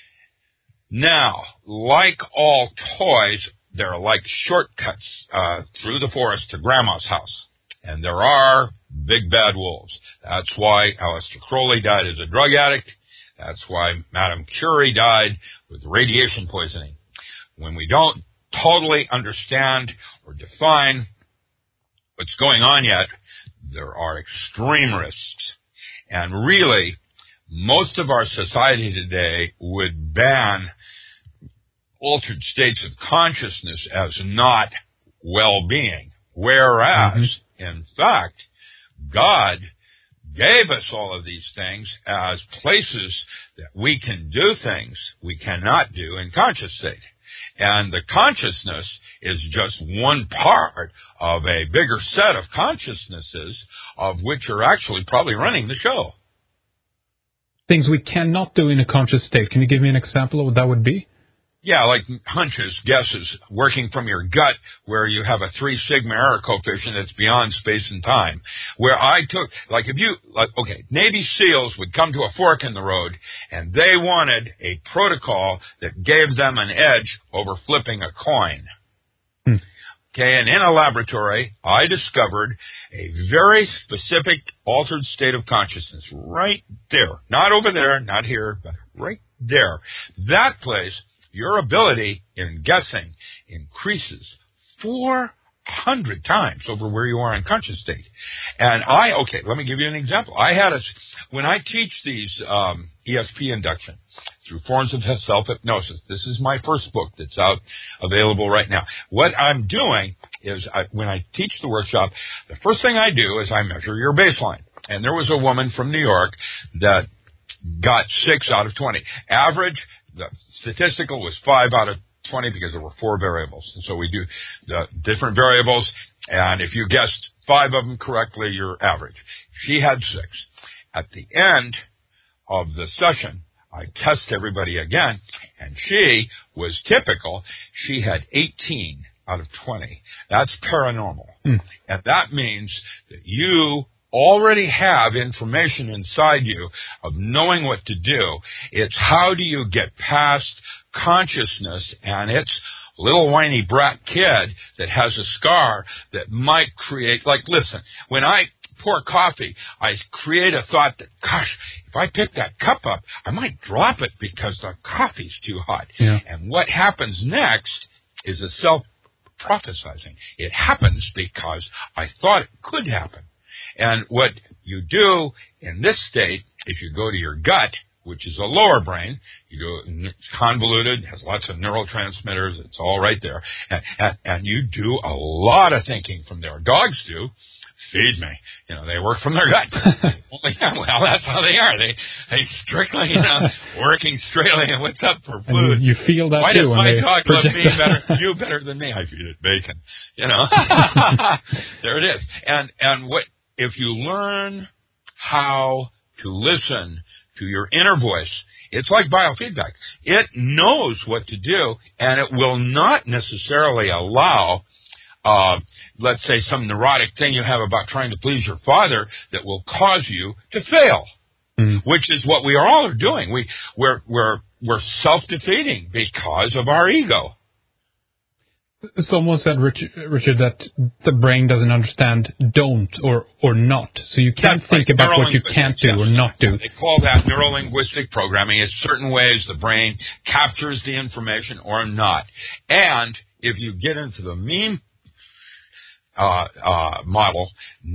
Now, like all toys, they're like shortcuts uh, through the forest to Grandma's house. And there are big bad wolves. That's why Aleister Crowley died as a drug addict. That's why Madame Curie died with radiation poisoning. When we don't totally understand or define what's going on yet, there are extreme risks. And really, most of our society today would ban altered states of consciousness as not well-being. Whereas, mm-hmm. in fact, God gave us all of these things as places that we can do things we cannot do in conscious state. And the consciousness is just one part of a bigger set of consciousnesses, of which are actually probably running the show. Things we cannot do in a conscious state. Can you give me an example of what that would be? Yeah, like hunches, guesses, working from your gut, where you have a three sigma error coefficient that's beyond space and time. Where I took, like if you, like, okay, Navy SEALs would come to a fork in the road, and they wanted a protocol that gave them an edge over flipping a coin. Hmm. Okay, and in a laboratory, I discovered a very specific altered state of consciousness right there. Not over there, not here, but right there. That place, your ability in guessing increases four hundred times over where you are in conscious state. And I, okay, let me give you an example. I had a, when I teach these um, E S P induction through forms of self-hypnosis, this is my first book that's out, available right now. What I'm doing is, I, when I teach the workshop, the first thing I do is I measure your baseline. And there was a woman from New York that got six out of twenty. Average, the statistical was five out of twenty because there were four variables. And so we do the different variables, and if you guessed five of them correctly, you're average. She had six. At the end of the session, I test everybody again, and she was typical. She had eighteen out of twenty. That's paranormal. Mm. And that means that you already have information inside you of knowing what to do. It's how do you get past consciousness and its little whiny brat kid that has a scar that might create, like, listen, when I pour coffee, I create a thought that, gosh, if I pick that cup up, I might drop it because the coffee's too hot. Yeah. And what happens next is a self-prophesizing. It happens because I thought it could happen. And what you do in this state is you go to your gut, which is a lower brain. You go, it's convoluted, has lots of neurotransmitters. It's all right there. And, and, and you do a lot of thinking from there. Dogs do. Feed me. You know, they work from their gut. Well, that's how they are. They they strictly, you know, working straightly. And what's up for food? And you, you feel that Why too. Why does my dog love me that. better? You better than me. I feed it bacon. You know, there it is. And and what if you learn how to listen to your inner voice? It's like biofeedback. It knows what to do, and it will not necessarily allow, uh, let's say, some neurotic thing you have about trying to please your father that will cause you to fail, mm. which is what we all are doing. We, we're, we're, we're self-defeating because of our ego. Someone said, Richard, Richard, that the brain doesn't understand don't or, or not. So you can't That's think right. about what you can't do yes. or not do. They call that neurolinguistic programming. It's certain ways the brain captures the information or not. And if you get into the meme uh, uh, model,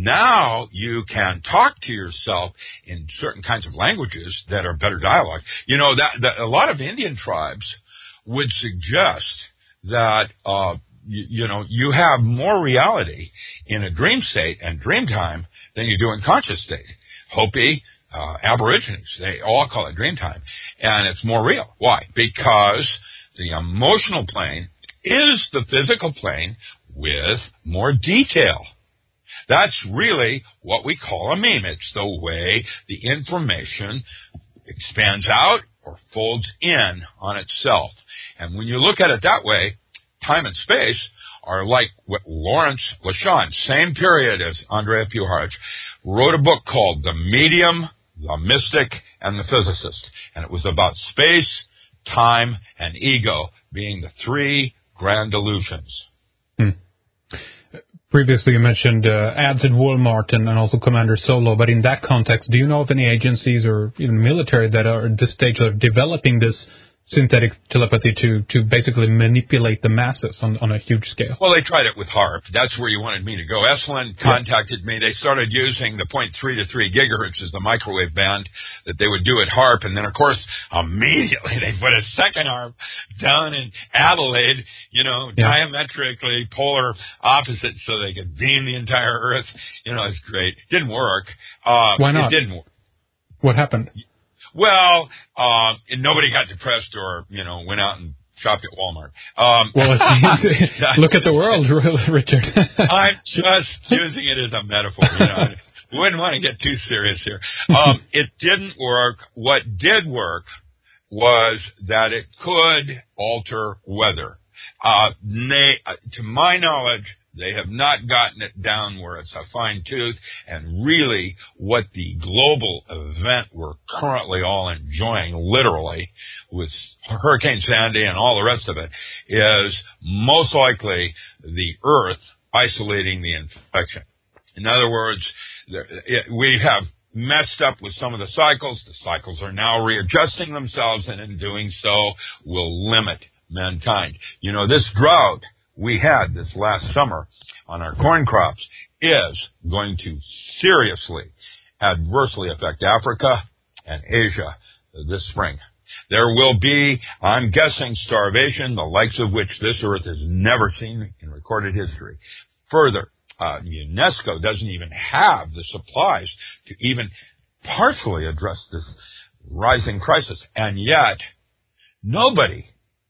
now you can talk to yourself in certain kinds of languages that are better dialogue. You know, that, that a lot of Indian tribes would suggest that, uh, you, you know, you have more reality in a dream state and dream time than you do in conscious state. Hopi, uh, Aborigines, they all call it dream time. And it's more real. Why? Because the emotional plane is the physical plane with more detail. That's really what we call a meme. It's the way the information expands out or folds in on itself. And when you look at it that way, time and space are like what Lawrence Lashon, same period as Andrea Puharich, wrote a book called The Medium, The Mystic, and the Physicist. And it was about space, time, and ego being the three grand illusions. Hmm. Previously, you mentioned uh, ads at Walmart and, and also Commander Solo, but in that context, do you know of any agencies or even military that are at this stage of developing this synthetic telepathy to, to basically manipulate the masses on, on a huge scale? Well, they tried it with HAARP. That's where you wanted me to go. Esalen contacted yeah. me. They started using the zero point three to three gigahertz as the microwave band that they would do at HAARP. And then, of course, immediately they put a second HAARP down in Adelaide, you know, yeah. diametrically polar opposites so they could beam the entire Earth. You know, it's great. Didn't work. Uh, Why not? It didn't work. What happened? Well, uh, nobody got depressed or, you know, went out and shopped at Walmart. Um, well, look at the world, Richard. I'm just using it as a metaphor. You know, we wouldn't want to get too serious here. Um, it didn't work. What did work was that it could alter weather. Uh, they, uh, to my knowledge, they have not gotten it down where it's a fine tooth, and really what the global event we're currently all enjoying, literally, with Hurricane Sandy and all the rest of it, is most likely the Earth isolating the infection. In other words, we have messed up with some of the cycles. The cycles are now readjusting themselves, and in doing so will limit mankind. You know, this drought we had this last summer on our corn crops is going to seriously, adversely affect Africa and Asia this spring. There will be, I'm guessing, starvation, the likes of which this earth has never seen in recorded history. Further, uh, UNESCO doesn't even have the supplies to even partially address this rising crisis. And yet, nobody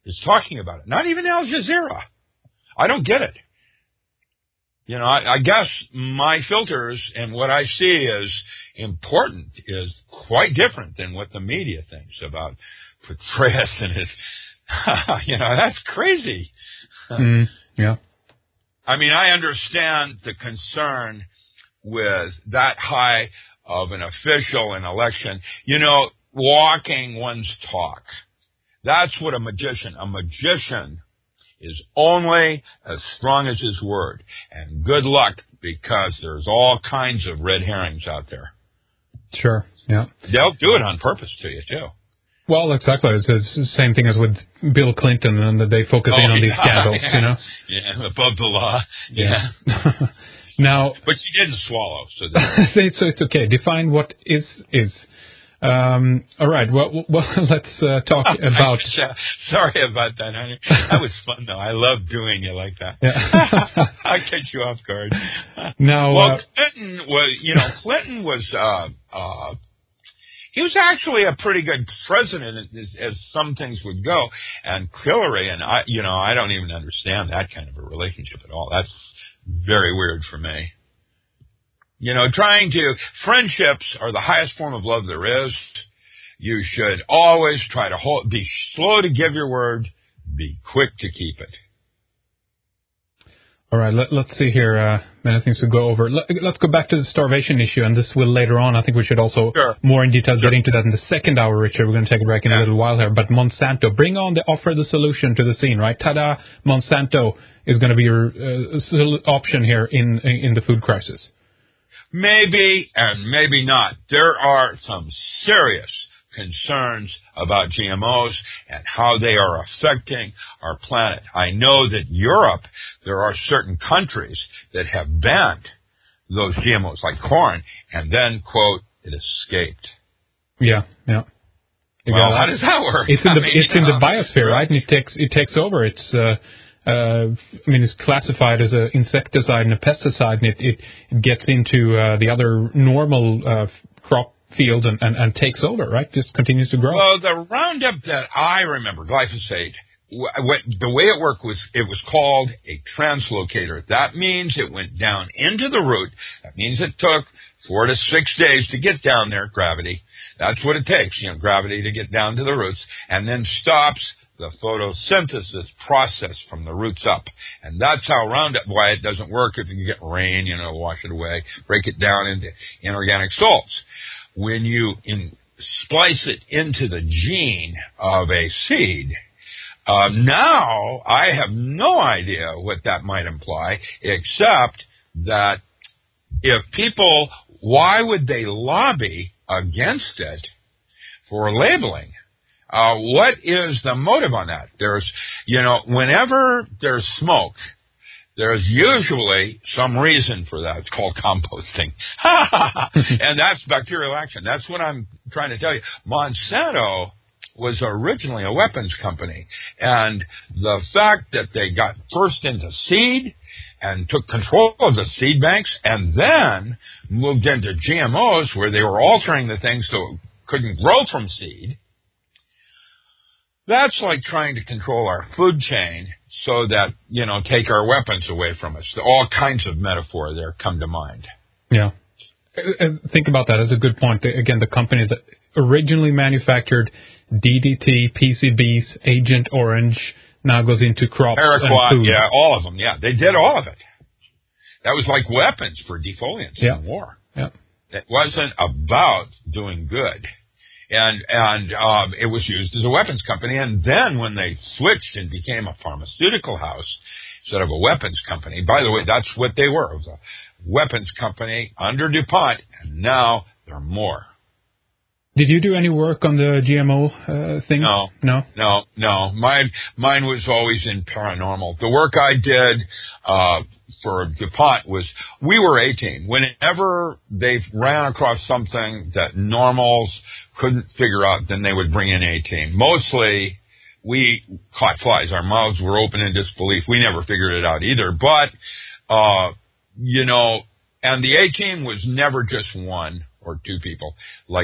is talking about it. Not even Al Jazeera. I don't get it. You know, I, I guess my filters and what I see as important is quite different than what the media thinks about Petraeus and his, you know, that's crazy. Mm, yeah. I mean, I understand the concern with that high of an official in election. You know, walking one's talk. That's what a magician, a magician is only as strong as his word. And good luck, because there's all kinds of red herrings out there. Sure, yeah. They'll do it on purpose to you, too. Well, exactly. It's, it's the same thing as with Bill Clinton, and that they focus oh, in on yeah, these scandals, yeah. you know? Yeah, above the law. Yeah. yeah. Now, but you didn't swallow, so so it's okay. Define what is is. Um, all right. Well, well let's uh, talk about. Sorry about that, honey. That was fun, though. I love doing you like that. Yeah. I catch you off guard. Now, well, uh, Clinton was, you know, Clinton was. Uh, uh, he was actually a pretty good president, as, as some things would go. And Hillary, and I, you know, I don't even understand that kind of a relationship at all. That's very weird for me. You know, trying to, friendships are the highest form of love there is. You should always try to hold, be slow to give your word, be quick to keep it. All right, let, let's see here. Uh, many things to go over. Let, let's go back to the starvation issue, and this will later on. I think we should also, sure. more in detail, sure. get into that in the second hour, Richard. We're going to take a break in yeah. a little while here. But Monsanto, bring on the offer the solution to the scene, right? Ta-da, Monsanto is going to be your uh, option here in in the food crisis. Maybe and maybe not. There are some serious concerns about G M Os and how they are affecting our planet. I know that Europe, there are certain countries that have banned those G M Os, like corn, and then, quote, it escaped. Yeah, yeah. Well, well how does that work? It's in the, I mean, it's in the biosphere, right? And it takes it takes over. It's uh, Uh, I mean, it's classified as an insecticide and a pesticide, and it, it, it gets into uh, the other normal uh, crop fields and, and, and takes over, right? Just continues to grow. Well, the Roundup that I remember, glyphosate, what, the way it worked was it was called a translocator. That means it went down into the root. That means it took four to six days to get down there, gravity. That's what it takes, you know, gravity to get down to the roots, and then stops the photosynthesis process from the roots up. And that's how Roundup, why it doesn't work if you get rain, you know, wash it away, break it down into inorganic salts. When you in, splice it into the gene of a seed, uh, now I have no idea what that might imply, except that if people, why would they lobby against it for labeling? Uh, what is the motive on that? There's, you know, whenever there's smoke, there's usually some reason for that. It's called composting. And that's bacterial action. That's what I'm trying to tell you. Monsanto was originally a weapons company. And the fact that they got first into seed and took control of the seed banks and then moved into G M Os where they were altering the things so it couldn't grow from seed, that's like trying to control our food chain so that, you know, take our weapons away from us. All kinds of metaphor there come to mind. Yeah. Think about that as a good point. Again, the company that originally manufactured D D T, P C Bs, Agent Orange, now goes into crops Paraquat, and food. Yeah, all of them. Yeah, they did all of it. That was like weapons for defoliants yeah. in war. Yeah. It wasn't about doing good. And and um, it was used as a weapons company. And then when they switched and became a pharmaceutical house instead of a weapons company, by the way, that's what they were. It was a weapons company under DuPont, and now they're more. Did you do any work on the G M O uh, things? No. No? No, no. Mine, mine was always in paranormal. The work I did uh, for DuPont was, we were A-team. Whenever they ran across something that normals couldn't figure out, then they would bring in A-team. Mostly, we caught flies. Our mouths were open in disbelief. We never figured it out either. But, uh, you know, and the A-team was never just one or two people. Like,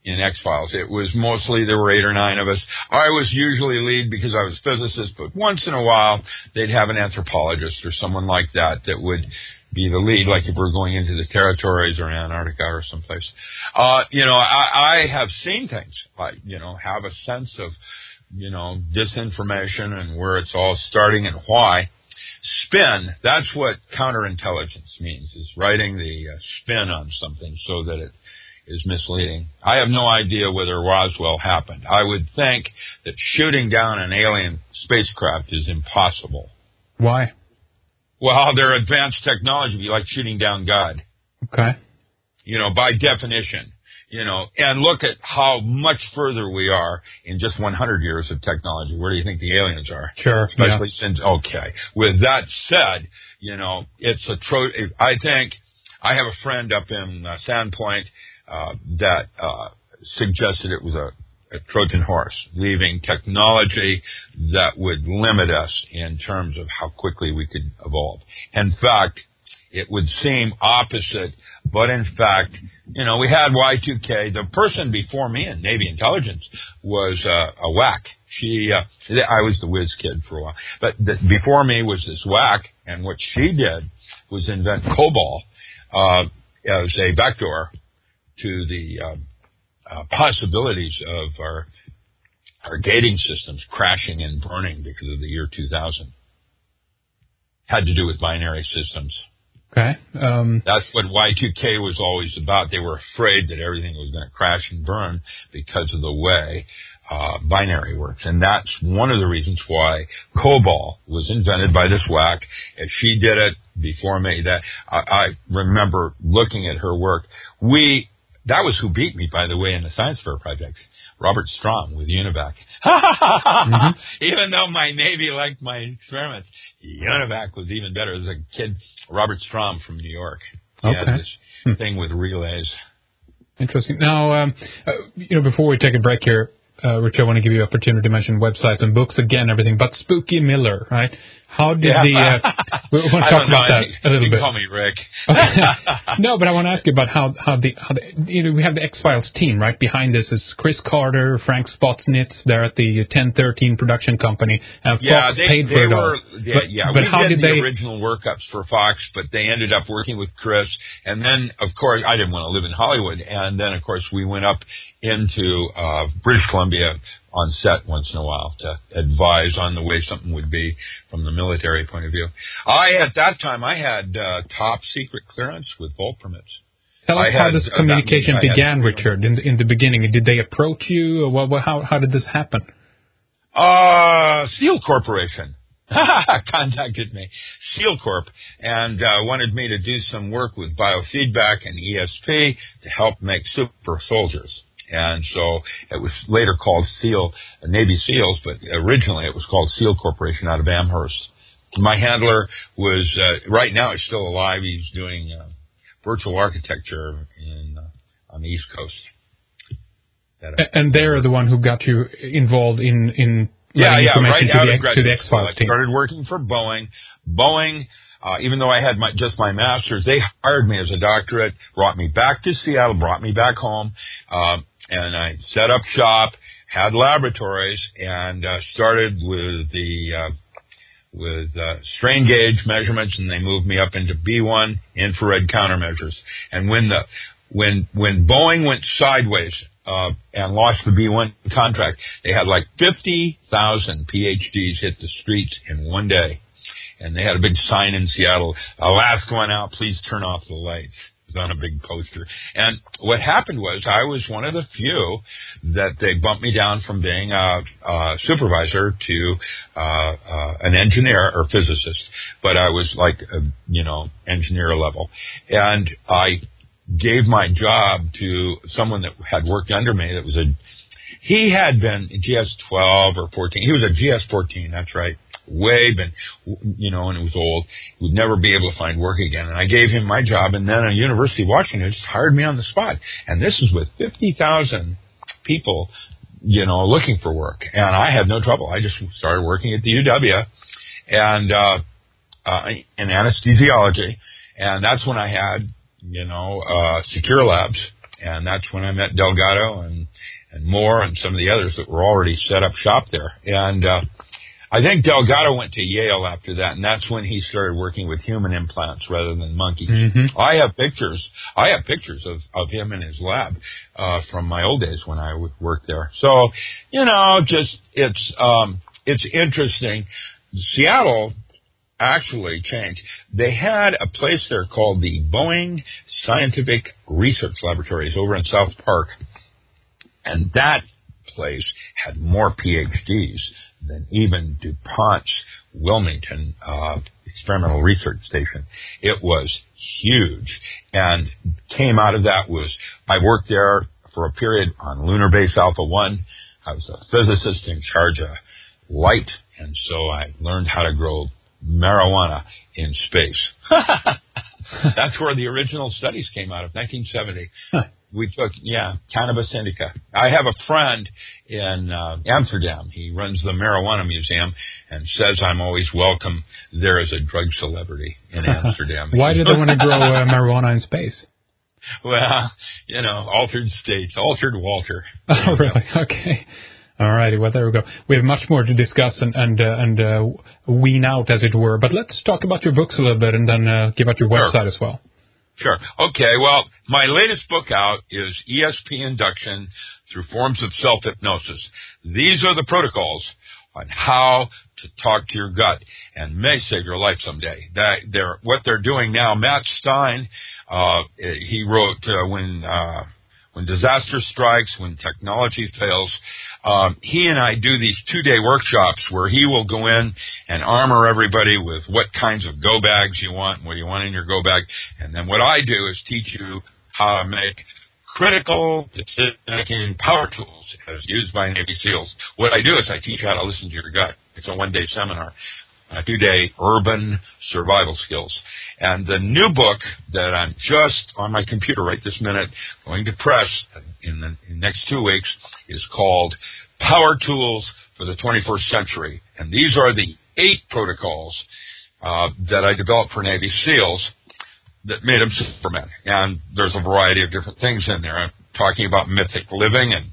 in X-Files. It was mostly, there were eight or nine of us. I was usually lead because I was a physicist, but once in a while they'd have an anthropologist or someone like that that would be the lead, like if we're going into the territories or Antarctica or someplace. Uh, you know, I, I have seen things, like, you know, have a sense of, you know, disinformation and where it's all starting and why. Spin, that's what counterintelligence means, is writing the uh, spin on something so that it is misleading. I have no idea whether Roswell happened. I would think that shooting down an alien spacecraft is impossible. Why? Well, their advanced technology would be like shooting down God. Okay. You know, by definition. You know, and look at how much further we are in just one hundred years of technology. Where do you think the aliens are? Sure. Especially yeah. since, okay. With that said, you know, it's a tro- I think, I have a friend up in uh, Sandpoint uh, that uh, suggested it was a a Trojan horse, leaving technology that would limit us in terms of how quickly we could evolve. In fact, it would seem opposite, but in fact, you know, we had Y two K. The person before me in Navy intelligence was uh, a whack. She, uh, I was the whiz kid for a while, but the, before me was this whack, and what she did was invent COBOL uh, as a backdoor to the uh, Uh, possibilities of our our gating systems crashing and burning because of the year two thousand. Had to do with binary systems. Okay. Um, That's what Y two K was always about. They were afraid that everything was going to crash and burn because of the way uh, binary works. And that's one of the reasons why COBOL was invented by this whack. If she did it before me, that I, I remember looking at her work. We That was who beat me, by the way, in the science fair project. Robert Strom with UNIVAC. mm-hmm. Even though my Navy liked my experiments, UNIVAC was even better. As a kid, Robert Strom from New York. He okay. had this hmm. thing with relays. Interesting. Now, um, uh, you know, before we take a break here, uh, Rich, I want to give you an opportunity to mention websites and books again, everything, but Spooky Miller, right? How did yeah. the, uh, we want to talk about that a little you bit. Call me Rick. Okay. No, but I want to ask you about how, how the, how the, you know, we have the X-Files team, right? Behind this is Chris Carter, Frank Spotsnitz, they're at the ten thirteen production company, and yeah, Fox they, paid they for it were, all. Yeah, but, yeah. but we how did, did the they, original workups for Fox, but they ended up working with Chris, and then, of course, I didn't want to live in Hollywood, and then, of course, we went up into uh, British Columbia on set once in a while to advise on the way something would be from the military point of view. I, at that time, I had uh, top secret clearance with Volt permits. Tell us I how had, this uh, communication that, began, Richard, in the, in the beginning. Did they approach you? Or what, how, how did this happen? Uh, Seal Corporation contacted me, Seal Corp, and uh, wanted me to do some work with biofeedback and E S P to help make super soldiers. And so it was later called SEAL, Navy SEALs, but originally it was called Seal Corporation out of Amherst. My handler was, uh, right now he's still alive. He's doing uh, virtual architecture in uh, on the East Coast. That, uh, and they're the one who got you involved in, in yeah, yeah, right out to of the, to the X-Files team. I started working for Boeing. Boeing, uh, even though I had my, just my master's, they hired me as a doctorate, brought me back to Seattle, brought me back home, uh, and I set up shop, had laboratories, and uh, started with the uh, with uh, strain gauge measurements, and they moved me up into B one infrared countermeasures. And when the when when Boeing went sideways uh, and lost the B one contract, they had like fifty thousand P H Ds hit the streets in one day, and they had a big sign in Seattle: "The last one out, please turn off the lights." It was on a big poster. And what happened was I was one of the few that they bumped me down from being a, a supervisor to uh, uh, an engineer or physicist. But I was like, a, you know, engineer level. And I gave my job to someone that had worked under me that was a, he had been G S twelve or fourteen. He was a G S fourteen, that's right. Way been, you know, and it was old. He would never be able to find work again. And I gave him my job, and then a University of Washington just hired me on the spot. And this is with fifty thousand people, you know, looking for work. And I had no trouble. I just started working at the U W and uh, uh, in anesthesiology. And that's when I had, you know, uh, Secure Labs and that's when I met Delgado and, and Moore and some of the others that were already set up shop there. And uh, I think Delgado went to Yale after that, and that's when he started working with human implants rather than monkeys. Mm-hmm. I have pictures. I have pictures of, of him in his lab uh, from my old days when I would work there. So, you know, just it's um, it's interesting. Seattle actually changed. They had a place there called the Boeing Scientific Research Laboratories over in South Park, and that place had more P H Ds than even DuPont's Wilmington uh, Experimental Research Station. It was huge, and came out of that was, I worked there for a period on Lunar Base Alpha one. I was a physicist in charge of light, and so I learned how to grow marijuana in space. That's where the original studies came out of, nineteen seventy. Huh. We took, yeah, cannabis indica. I have a friend in uh, Amsterdam. He runs the Marijuana Museum and says I'm always welcome there as a drug celebrity in Amsterdam. Why do they want to grow uh, marijuana in space? Well, you know, altered states, altered Walter. Oh, really? Okay. All righty. Well, there we go. We have much more to discuss and and uh, and uh, wean out, as it were. But let's talk about your books a little bit, and then uh, give out your website sure. as well. Sure. Okay, well, my latest book out is E S P Induction Through Forms of Self-Hypnosis. These are the protocols on how to talk to your gut and may save your life someday. That they're, what they're doing now, Matt Stein, uh, he wrote uh, when... Uh, When disaster strikes, when technology fails, um, he and I do these two-day workshops where he will go in and armor everybody with what kinds of go bags you want, what you want in your go bag. And then what I do is teach you how to make critical decision-making power tools as used by Navy SEALs. What I do is I teach you how to listen to your gut. It's a one-day seminar. A two-day urban survival skills. And the new book that I'm just on my computer right this minute going to press in the in next two weeks is called Power Tools for the twenty-first Century. And these are the eight protocols uh, that I developed for Navy SEALs that made them Superman. And there's a variety of different things in there. I'm talking about mythic living and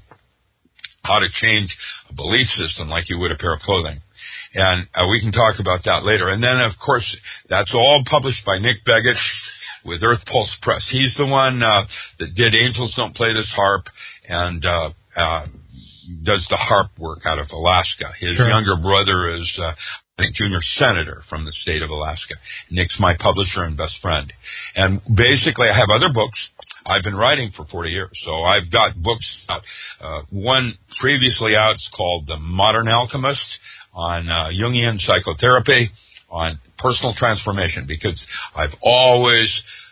how to change a belief system like you would a pair of clothing. And uh, we can talk about that later. And then, of course, that's all published by Nick Begich with Earth Pulse Press. He's the one uh, that did Angels Don't Play This Harp and uh, uh, does the harp work out of Alaska. His sure. younger brother is, uh, I think, junior senator from the state of Alaska. Nick's my publisher and best friend. And basically, I have other books. I've been writing for forty years, so I've got books out. Uh, one previously out is called The Modern Alchemist, on uh, Jungian psychotherapy, on personal transformation, because I've always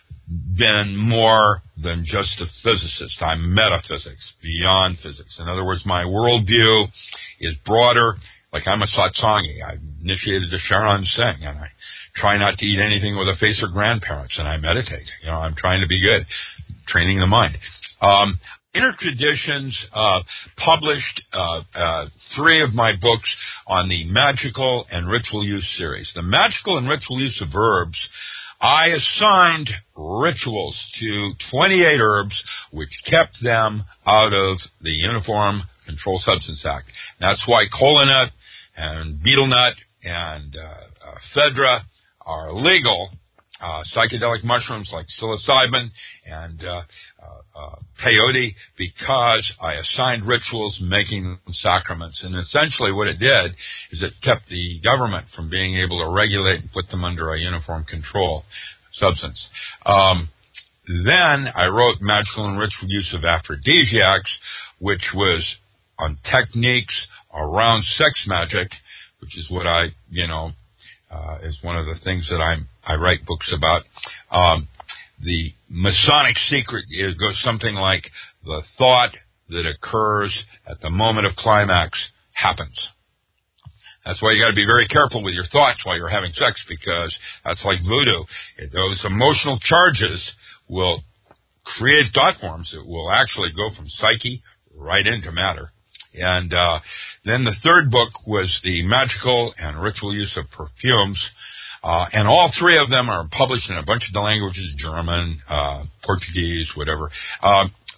been more than just a physicist. I'm metaphysics, beyond physics. In other words, my worldview is broader. Like I'm a satsangi. I initiated the Sharon Singh, and I try not to eat anything with a face of grandparents, and I meditate. You know, I'm trying to be good, training the mind. Um, Inner Traditions uh, published uh, uh, three of my books on the magical and ritual use series. The magical and ritual use of herbs, I assigned rituals to twenty-eight herbs, which kept them out of the Uniform Controlled Substances Act. That's why kola nut and betel nut and uh, uh, ephedra are legal. Uh, psychedelic mushrooms like psilocybin and uh, uh, uh, peyote, because I assigned rituals making them sacraments. And essentially what it did is it kept the government from being able to regulate and put them under a uniform control substance. Um, then I wrote Magical and Ritual Use of Aphrodisiacs, which was on techniques around sex magic, which is what I, you know, Uh, is one of the things that I'm, I write books about. Um, the Masonic secret is, goes something like the thought that occurs at the moment of climax happens. That's why you got to be very careful with your thoughts while you're having sex, because that's like voodoo. Those emotional charges will create thought forms that will actually go from psyche right into matter. And uh, then the third book was the magical and ritual use of perfumes. Uh, and all three of them are published in a bunch of the languages, German, uh, Portuguese, whatever. Uh,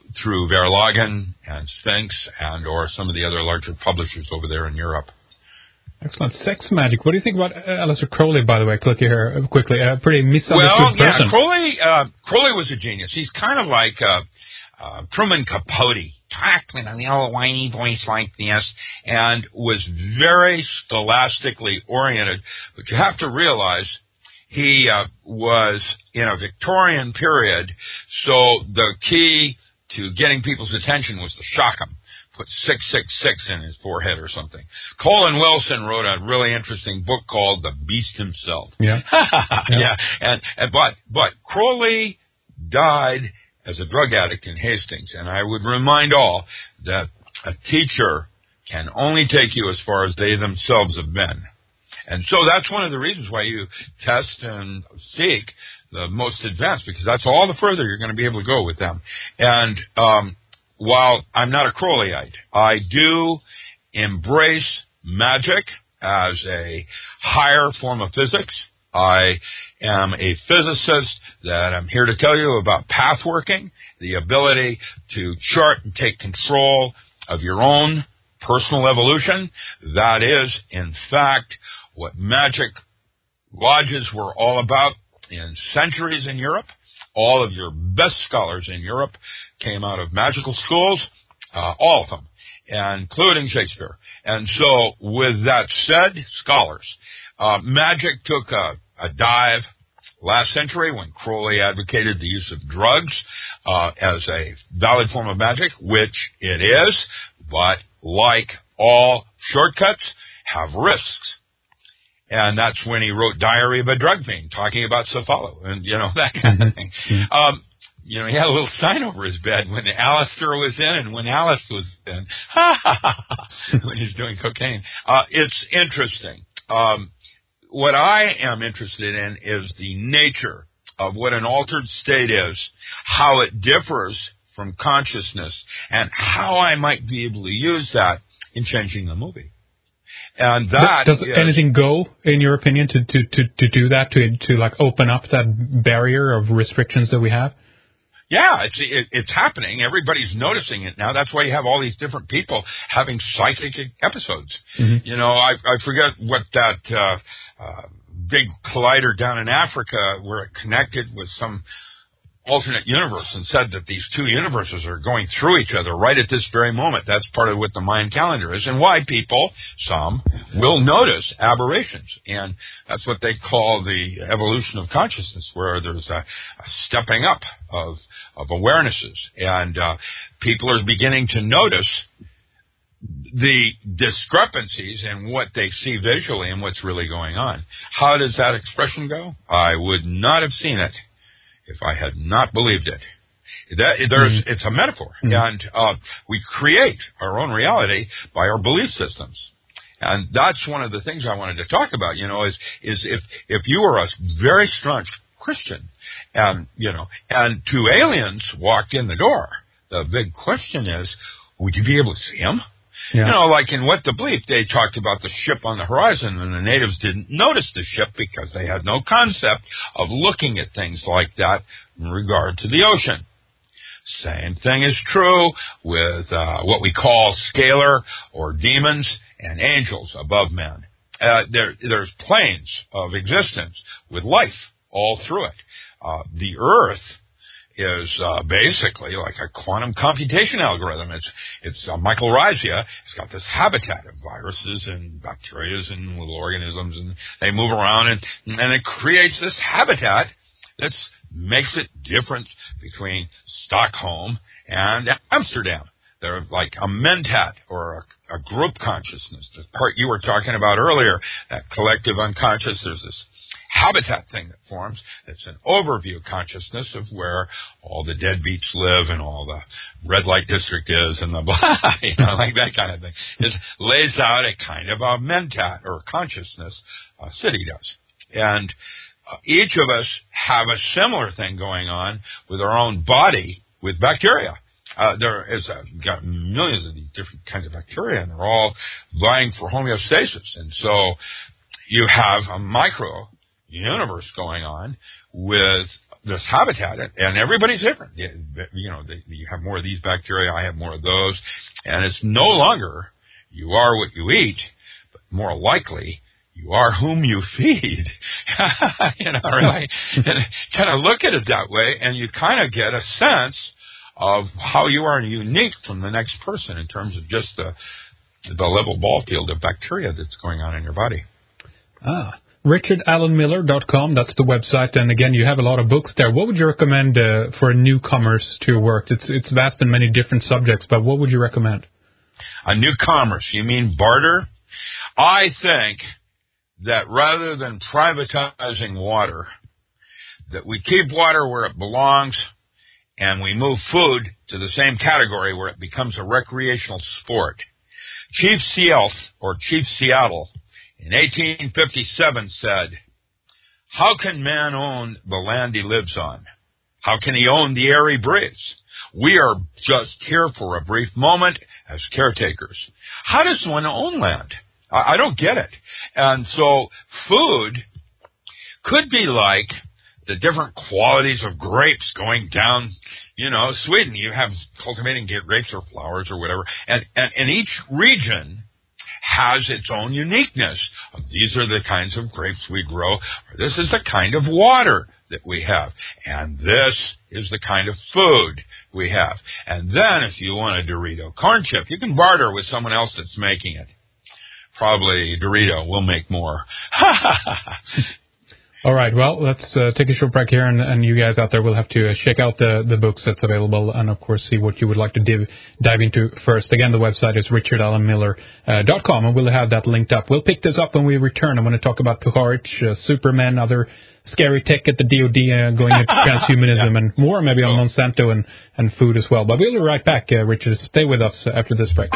through Verlagen and Sphinx and or some of the other larger publishers over there in Europe. Excellent. Sex magic. What do you think about uh, Aleister Crowley, by the way, quickly here, uh, quickly? A uh, pretty misunderstood well, yeah, person. Crowley, uh, Crowley was a genius. He's kind of like uh, uh, Truman Capote, talk with a little whiny voice like this, and was very scholastically oriented. But you have to realize he uh, was in a Victorian period, so the key to getting people's attention was to shock them. Put six six six in his forehead or something. Colin Wilson wrote a really interesting book called The Beast Himself. Yeah. yeah. yeah. And, and but but Crowley died as a drug addict in Hastings, and I would remind all that a teacher can only take you as far as they themselves have been. And so that's one of the reasons why you test and seek the most advanced, because that's all the further you're going to be able to go with them. And um while I'm not a Crowleyite, I do embrace magic as a higher form of physics. I am a physicist that I'm here to tell you about path working, the ability to chart and take control of your own personal evolution. That is, in fact, what magic lodges were all about in centuries in Europe. All of your best scholars in Europe came out of magical schools, uh, all of them, including Shakespeare. And so, with that said, scholars, uh, magic took a, a dive last century when Crowley advocated the use of drugs uh, as a valid form of magic, which it is, but like all shortcuts, have risks. And that's when he wrote Diary of a Drug Fiend, talking about Cephalo and, you know, that kind of thing. Um, you know, he had a little sign over his bed when Alistair was in and when Alice was in, when he's doing cocaine. Uh, it's interesting. Um, what I am interested in is the nature of what an altered state is, how it differs from consciousness, and how I might be able to use that in changing the movie. And that does is, anything go, in your opinion, to, to, to, to do that, to to like open up that barrier of restrictions that we have? Yeah, it's it, it's happening. Everybody's noticing it now. That's why you have all these different people having psychic episodes. Mm-hmm. You know, I I forget what that uh, uh, big collider down in Africa where it connected with some alternate universe and said that these two universes are going through each other right at this very moment. That's part of what the Mayan calendar is, and why people, some, will notice aberrations. And that's what they call the evolution of consciousness, where there's a, a stepping up of, of awarenesses. And uh, people are beginning to notice the discrepancies in what they see visually and what's really going on. How does that expression go? I would not have seen it if I had not believed it. That, there's, mm-hmm. It's a metaphor, mm-hmm. and uh, we create our own reality by our belief systems. And that's one of the things I wanted to talk about, you know, is, is if, if you were a very staunch Christian, and, you know, and two aliens walked in the door, the big question is, would you be able to see them? Yeah. You know, like in What the Bleep, they talked about the ship on the horizon, and the natives didn't notice the ship because they had no concept of looking at things like that in regard to the ocean. Same thing is true with uh, what we call scalar or demons and angels above man. Uh, there, there's planes of existence with life all through it. Uh, the Earth is uh, basically like a quantum computation algorithm. It's it's uh, Michael Risia. It's got this habitat of viruses and bacteria and little organisms, and they move around, and and it creates this habitat that makes it different between Stockholm and Amsterdam. They're like a mentat or a, a group consciousness. The part you were talking about earlier, that collective unconscious. There's this habitat thing that forms. It's an overview consciousness of where all the deadbeats live and all the red light district is and the blah, you know, like that kind of thing. It lays out a kind of a mentat or consciousness. A city does. And uh, each of us have a similar thing going on with our own body with bacteria. Uh, there is a, got millions of these different kinds of bacteria, and they're all vying for homeostasis. And so you have a micro universe going on with this habitat, and everybody's different. You know, you have more of these bacteria, I have more of those, and it's no longer you are what you eat, but more likely you are whom you feed. You know, right? And kind of look at it that way, and you kind of get a sense of how you are unique from the next person in terms of just the the level ball field of bacteria that's going on in your body. Ah. Richard Allen Miller dot com, that's the website, and again, you have a lot of books there. What would you recommend uh, for newcomers to your work? It's it's vast in many different subjects, but what would you recommend? A newcomers, you mean barter? I think that rather than privatizing water, that we keep water where it belongs, and we move food to the same category where it becomes a recreational sport. Chief Sealth, or Chief Seattle, in eighteen fifty-seven said, "How can man own the land he lives on? How can he own the air he breathes? We are just here for a brief moment as caretakers." How does one own land? I, I don't get it. And so food could be like the different qualities of grapes going down, you know, Sweden. You have cultivating grapes or flowers or whatever. And, and, and each region has its own uniqueness. These are the kinds of grapes we grow. Or this is the kind of water that we have. And this is the kind of food we have. And then if you want a Dorito corn chip, you can barter with someone else that's making it. Probably Dorito will make more. All right, well, let's uh, take a short break here, and, and you guys out there will have to uh, check out the, the books that's available and, of course, see what you would like to div, dive into first. Again, the website is richard allen miller dot com, and we'll have that linked up. We'll pick this up when we return. I want to talk about Puharich, uh, Superman, other scary tech at the D O D uh, going into transhumanism, yeah. and more maybe on Monsanto and, and food as well. But we'll be right back, uh, Richard. Stay with us after this break.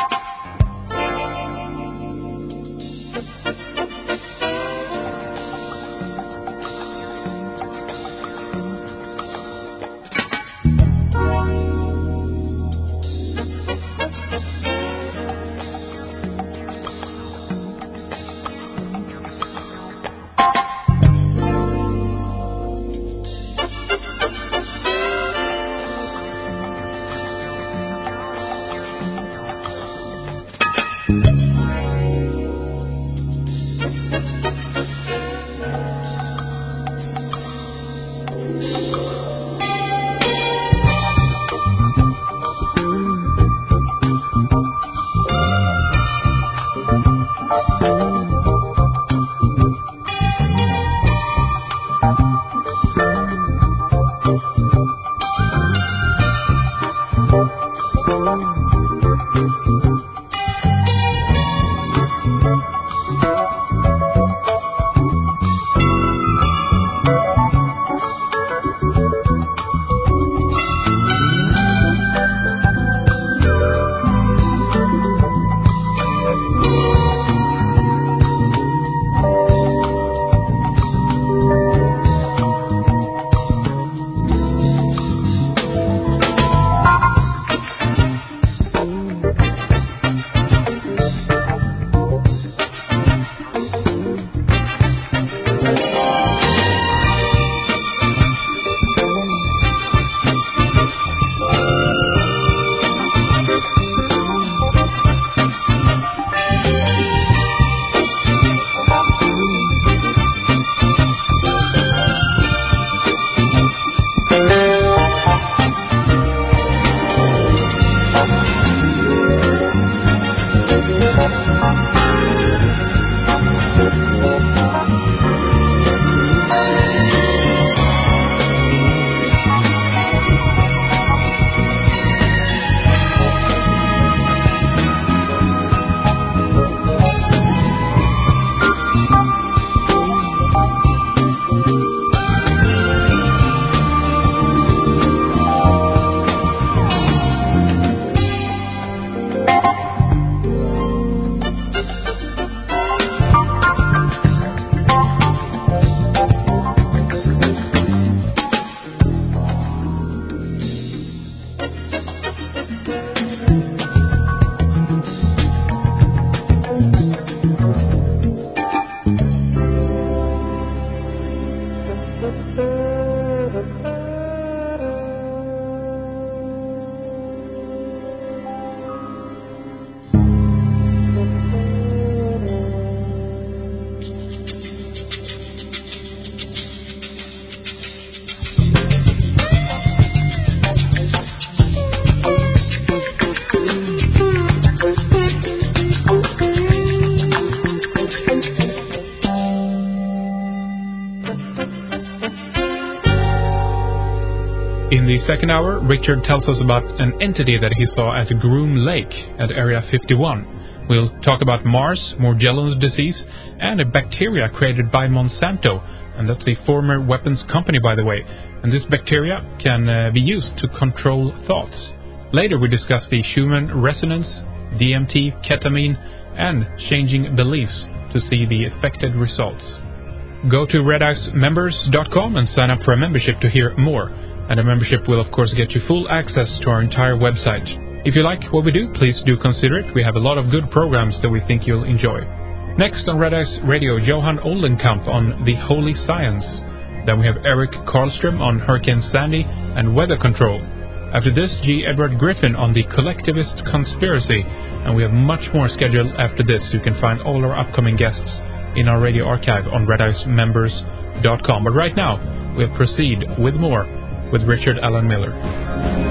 the second hour, Richard tells us about an entity that he saw at Groom Lake at Area fifty-one. We'll talk about Mars, Morgellons disease, and a bacteria created by Monsanto, and that's a former weapons company, by the way. And this bacteria can uh, be used to control thoughts. Later we discuss the Schumann resonance, D M T, ketamine, and changing beliefs to see the affected results. Go to red ice members dot com and sign up for a membership to hear more. And a membership will of course get you full access to our entire website. If you like what we do, please do consider it. We have a lot of good programs that we think you'll enjoy. Next on Red Ice Radio, Johan Oldenkamp on the Holy Science. Then we have Eric Karlström on Hurricane Sandy and weather control. After this, G. Edward Griffin on the collectivist conspiracy. And we have much more scheduled after this. You can find all our upcoming guests in our radio archive on red ice members dot com. But right now, we'll proceed with more with Richard Alan Miller.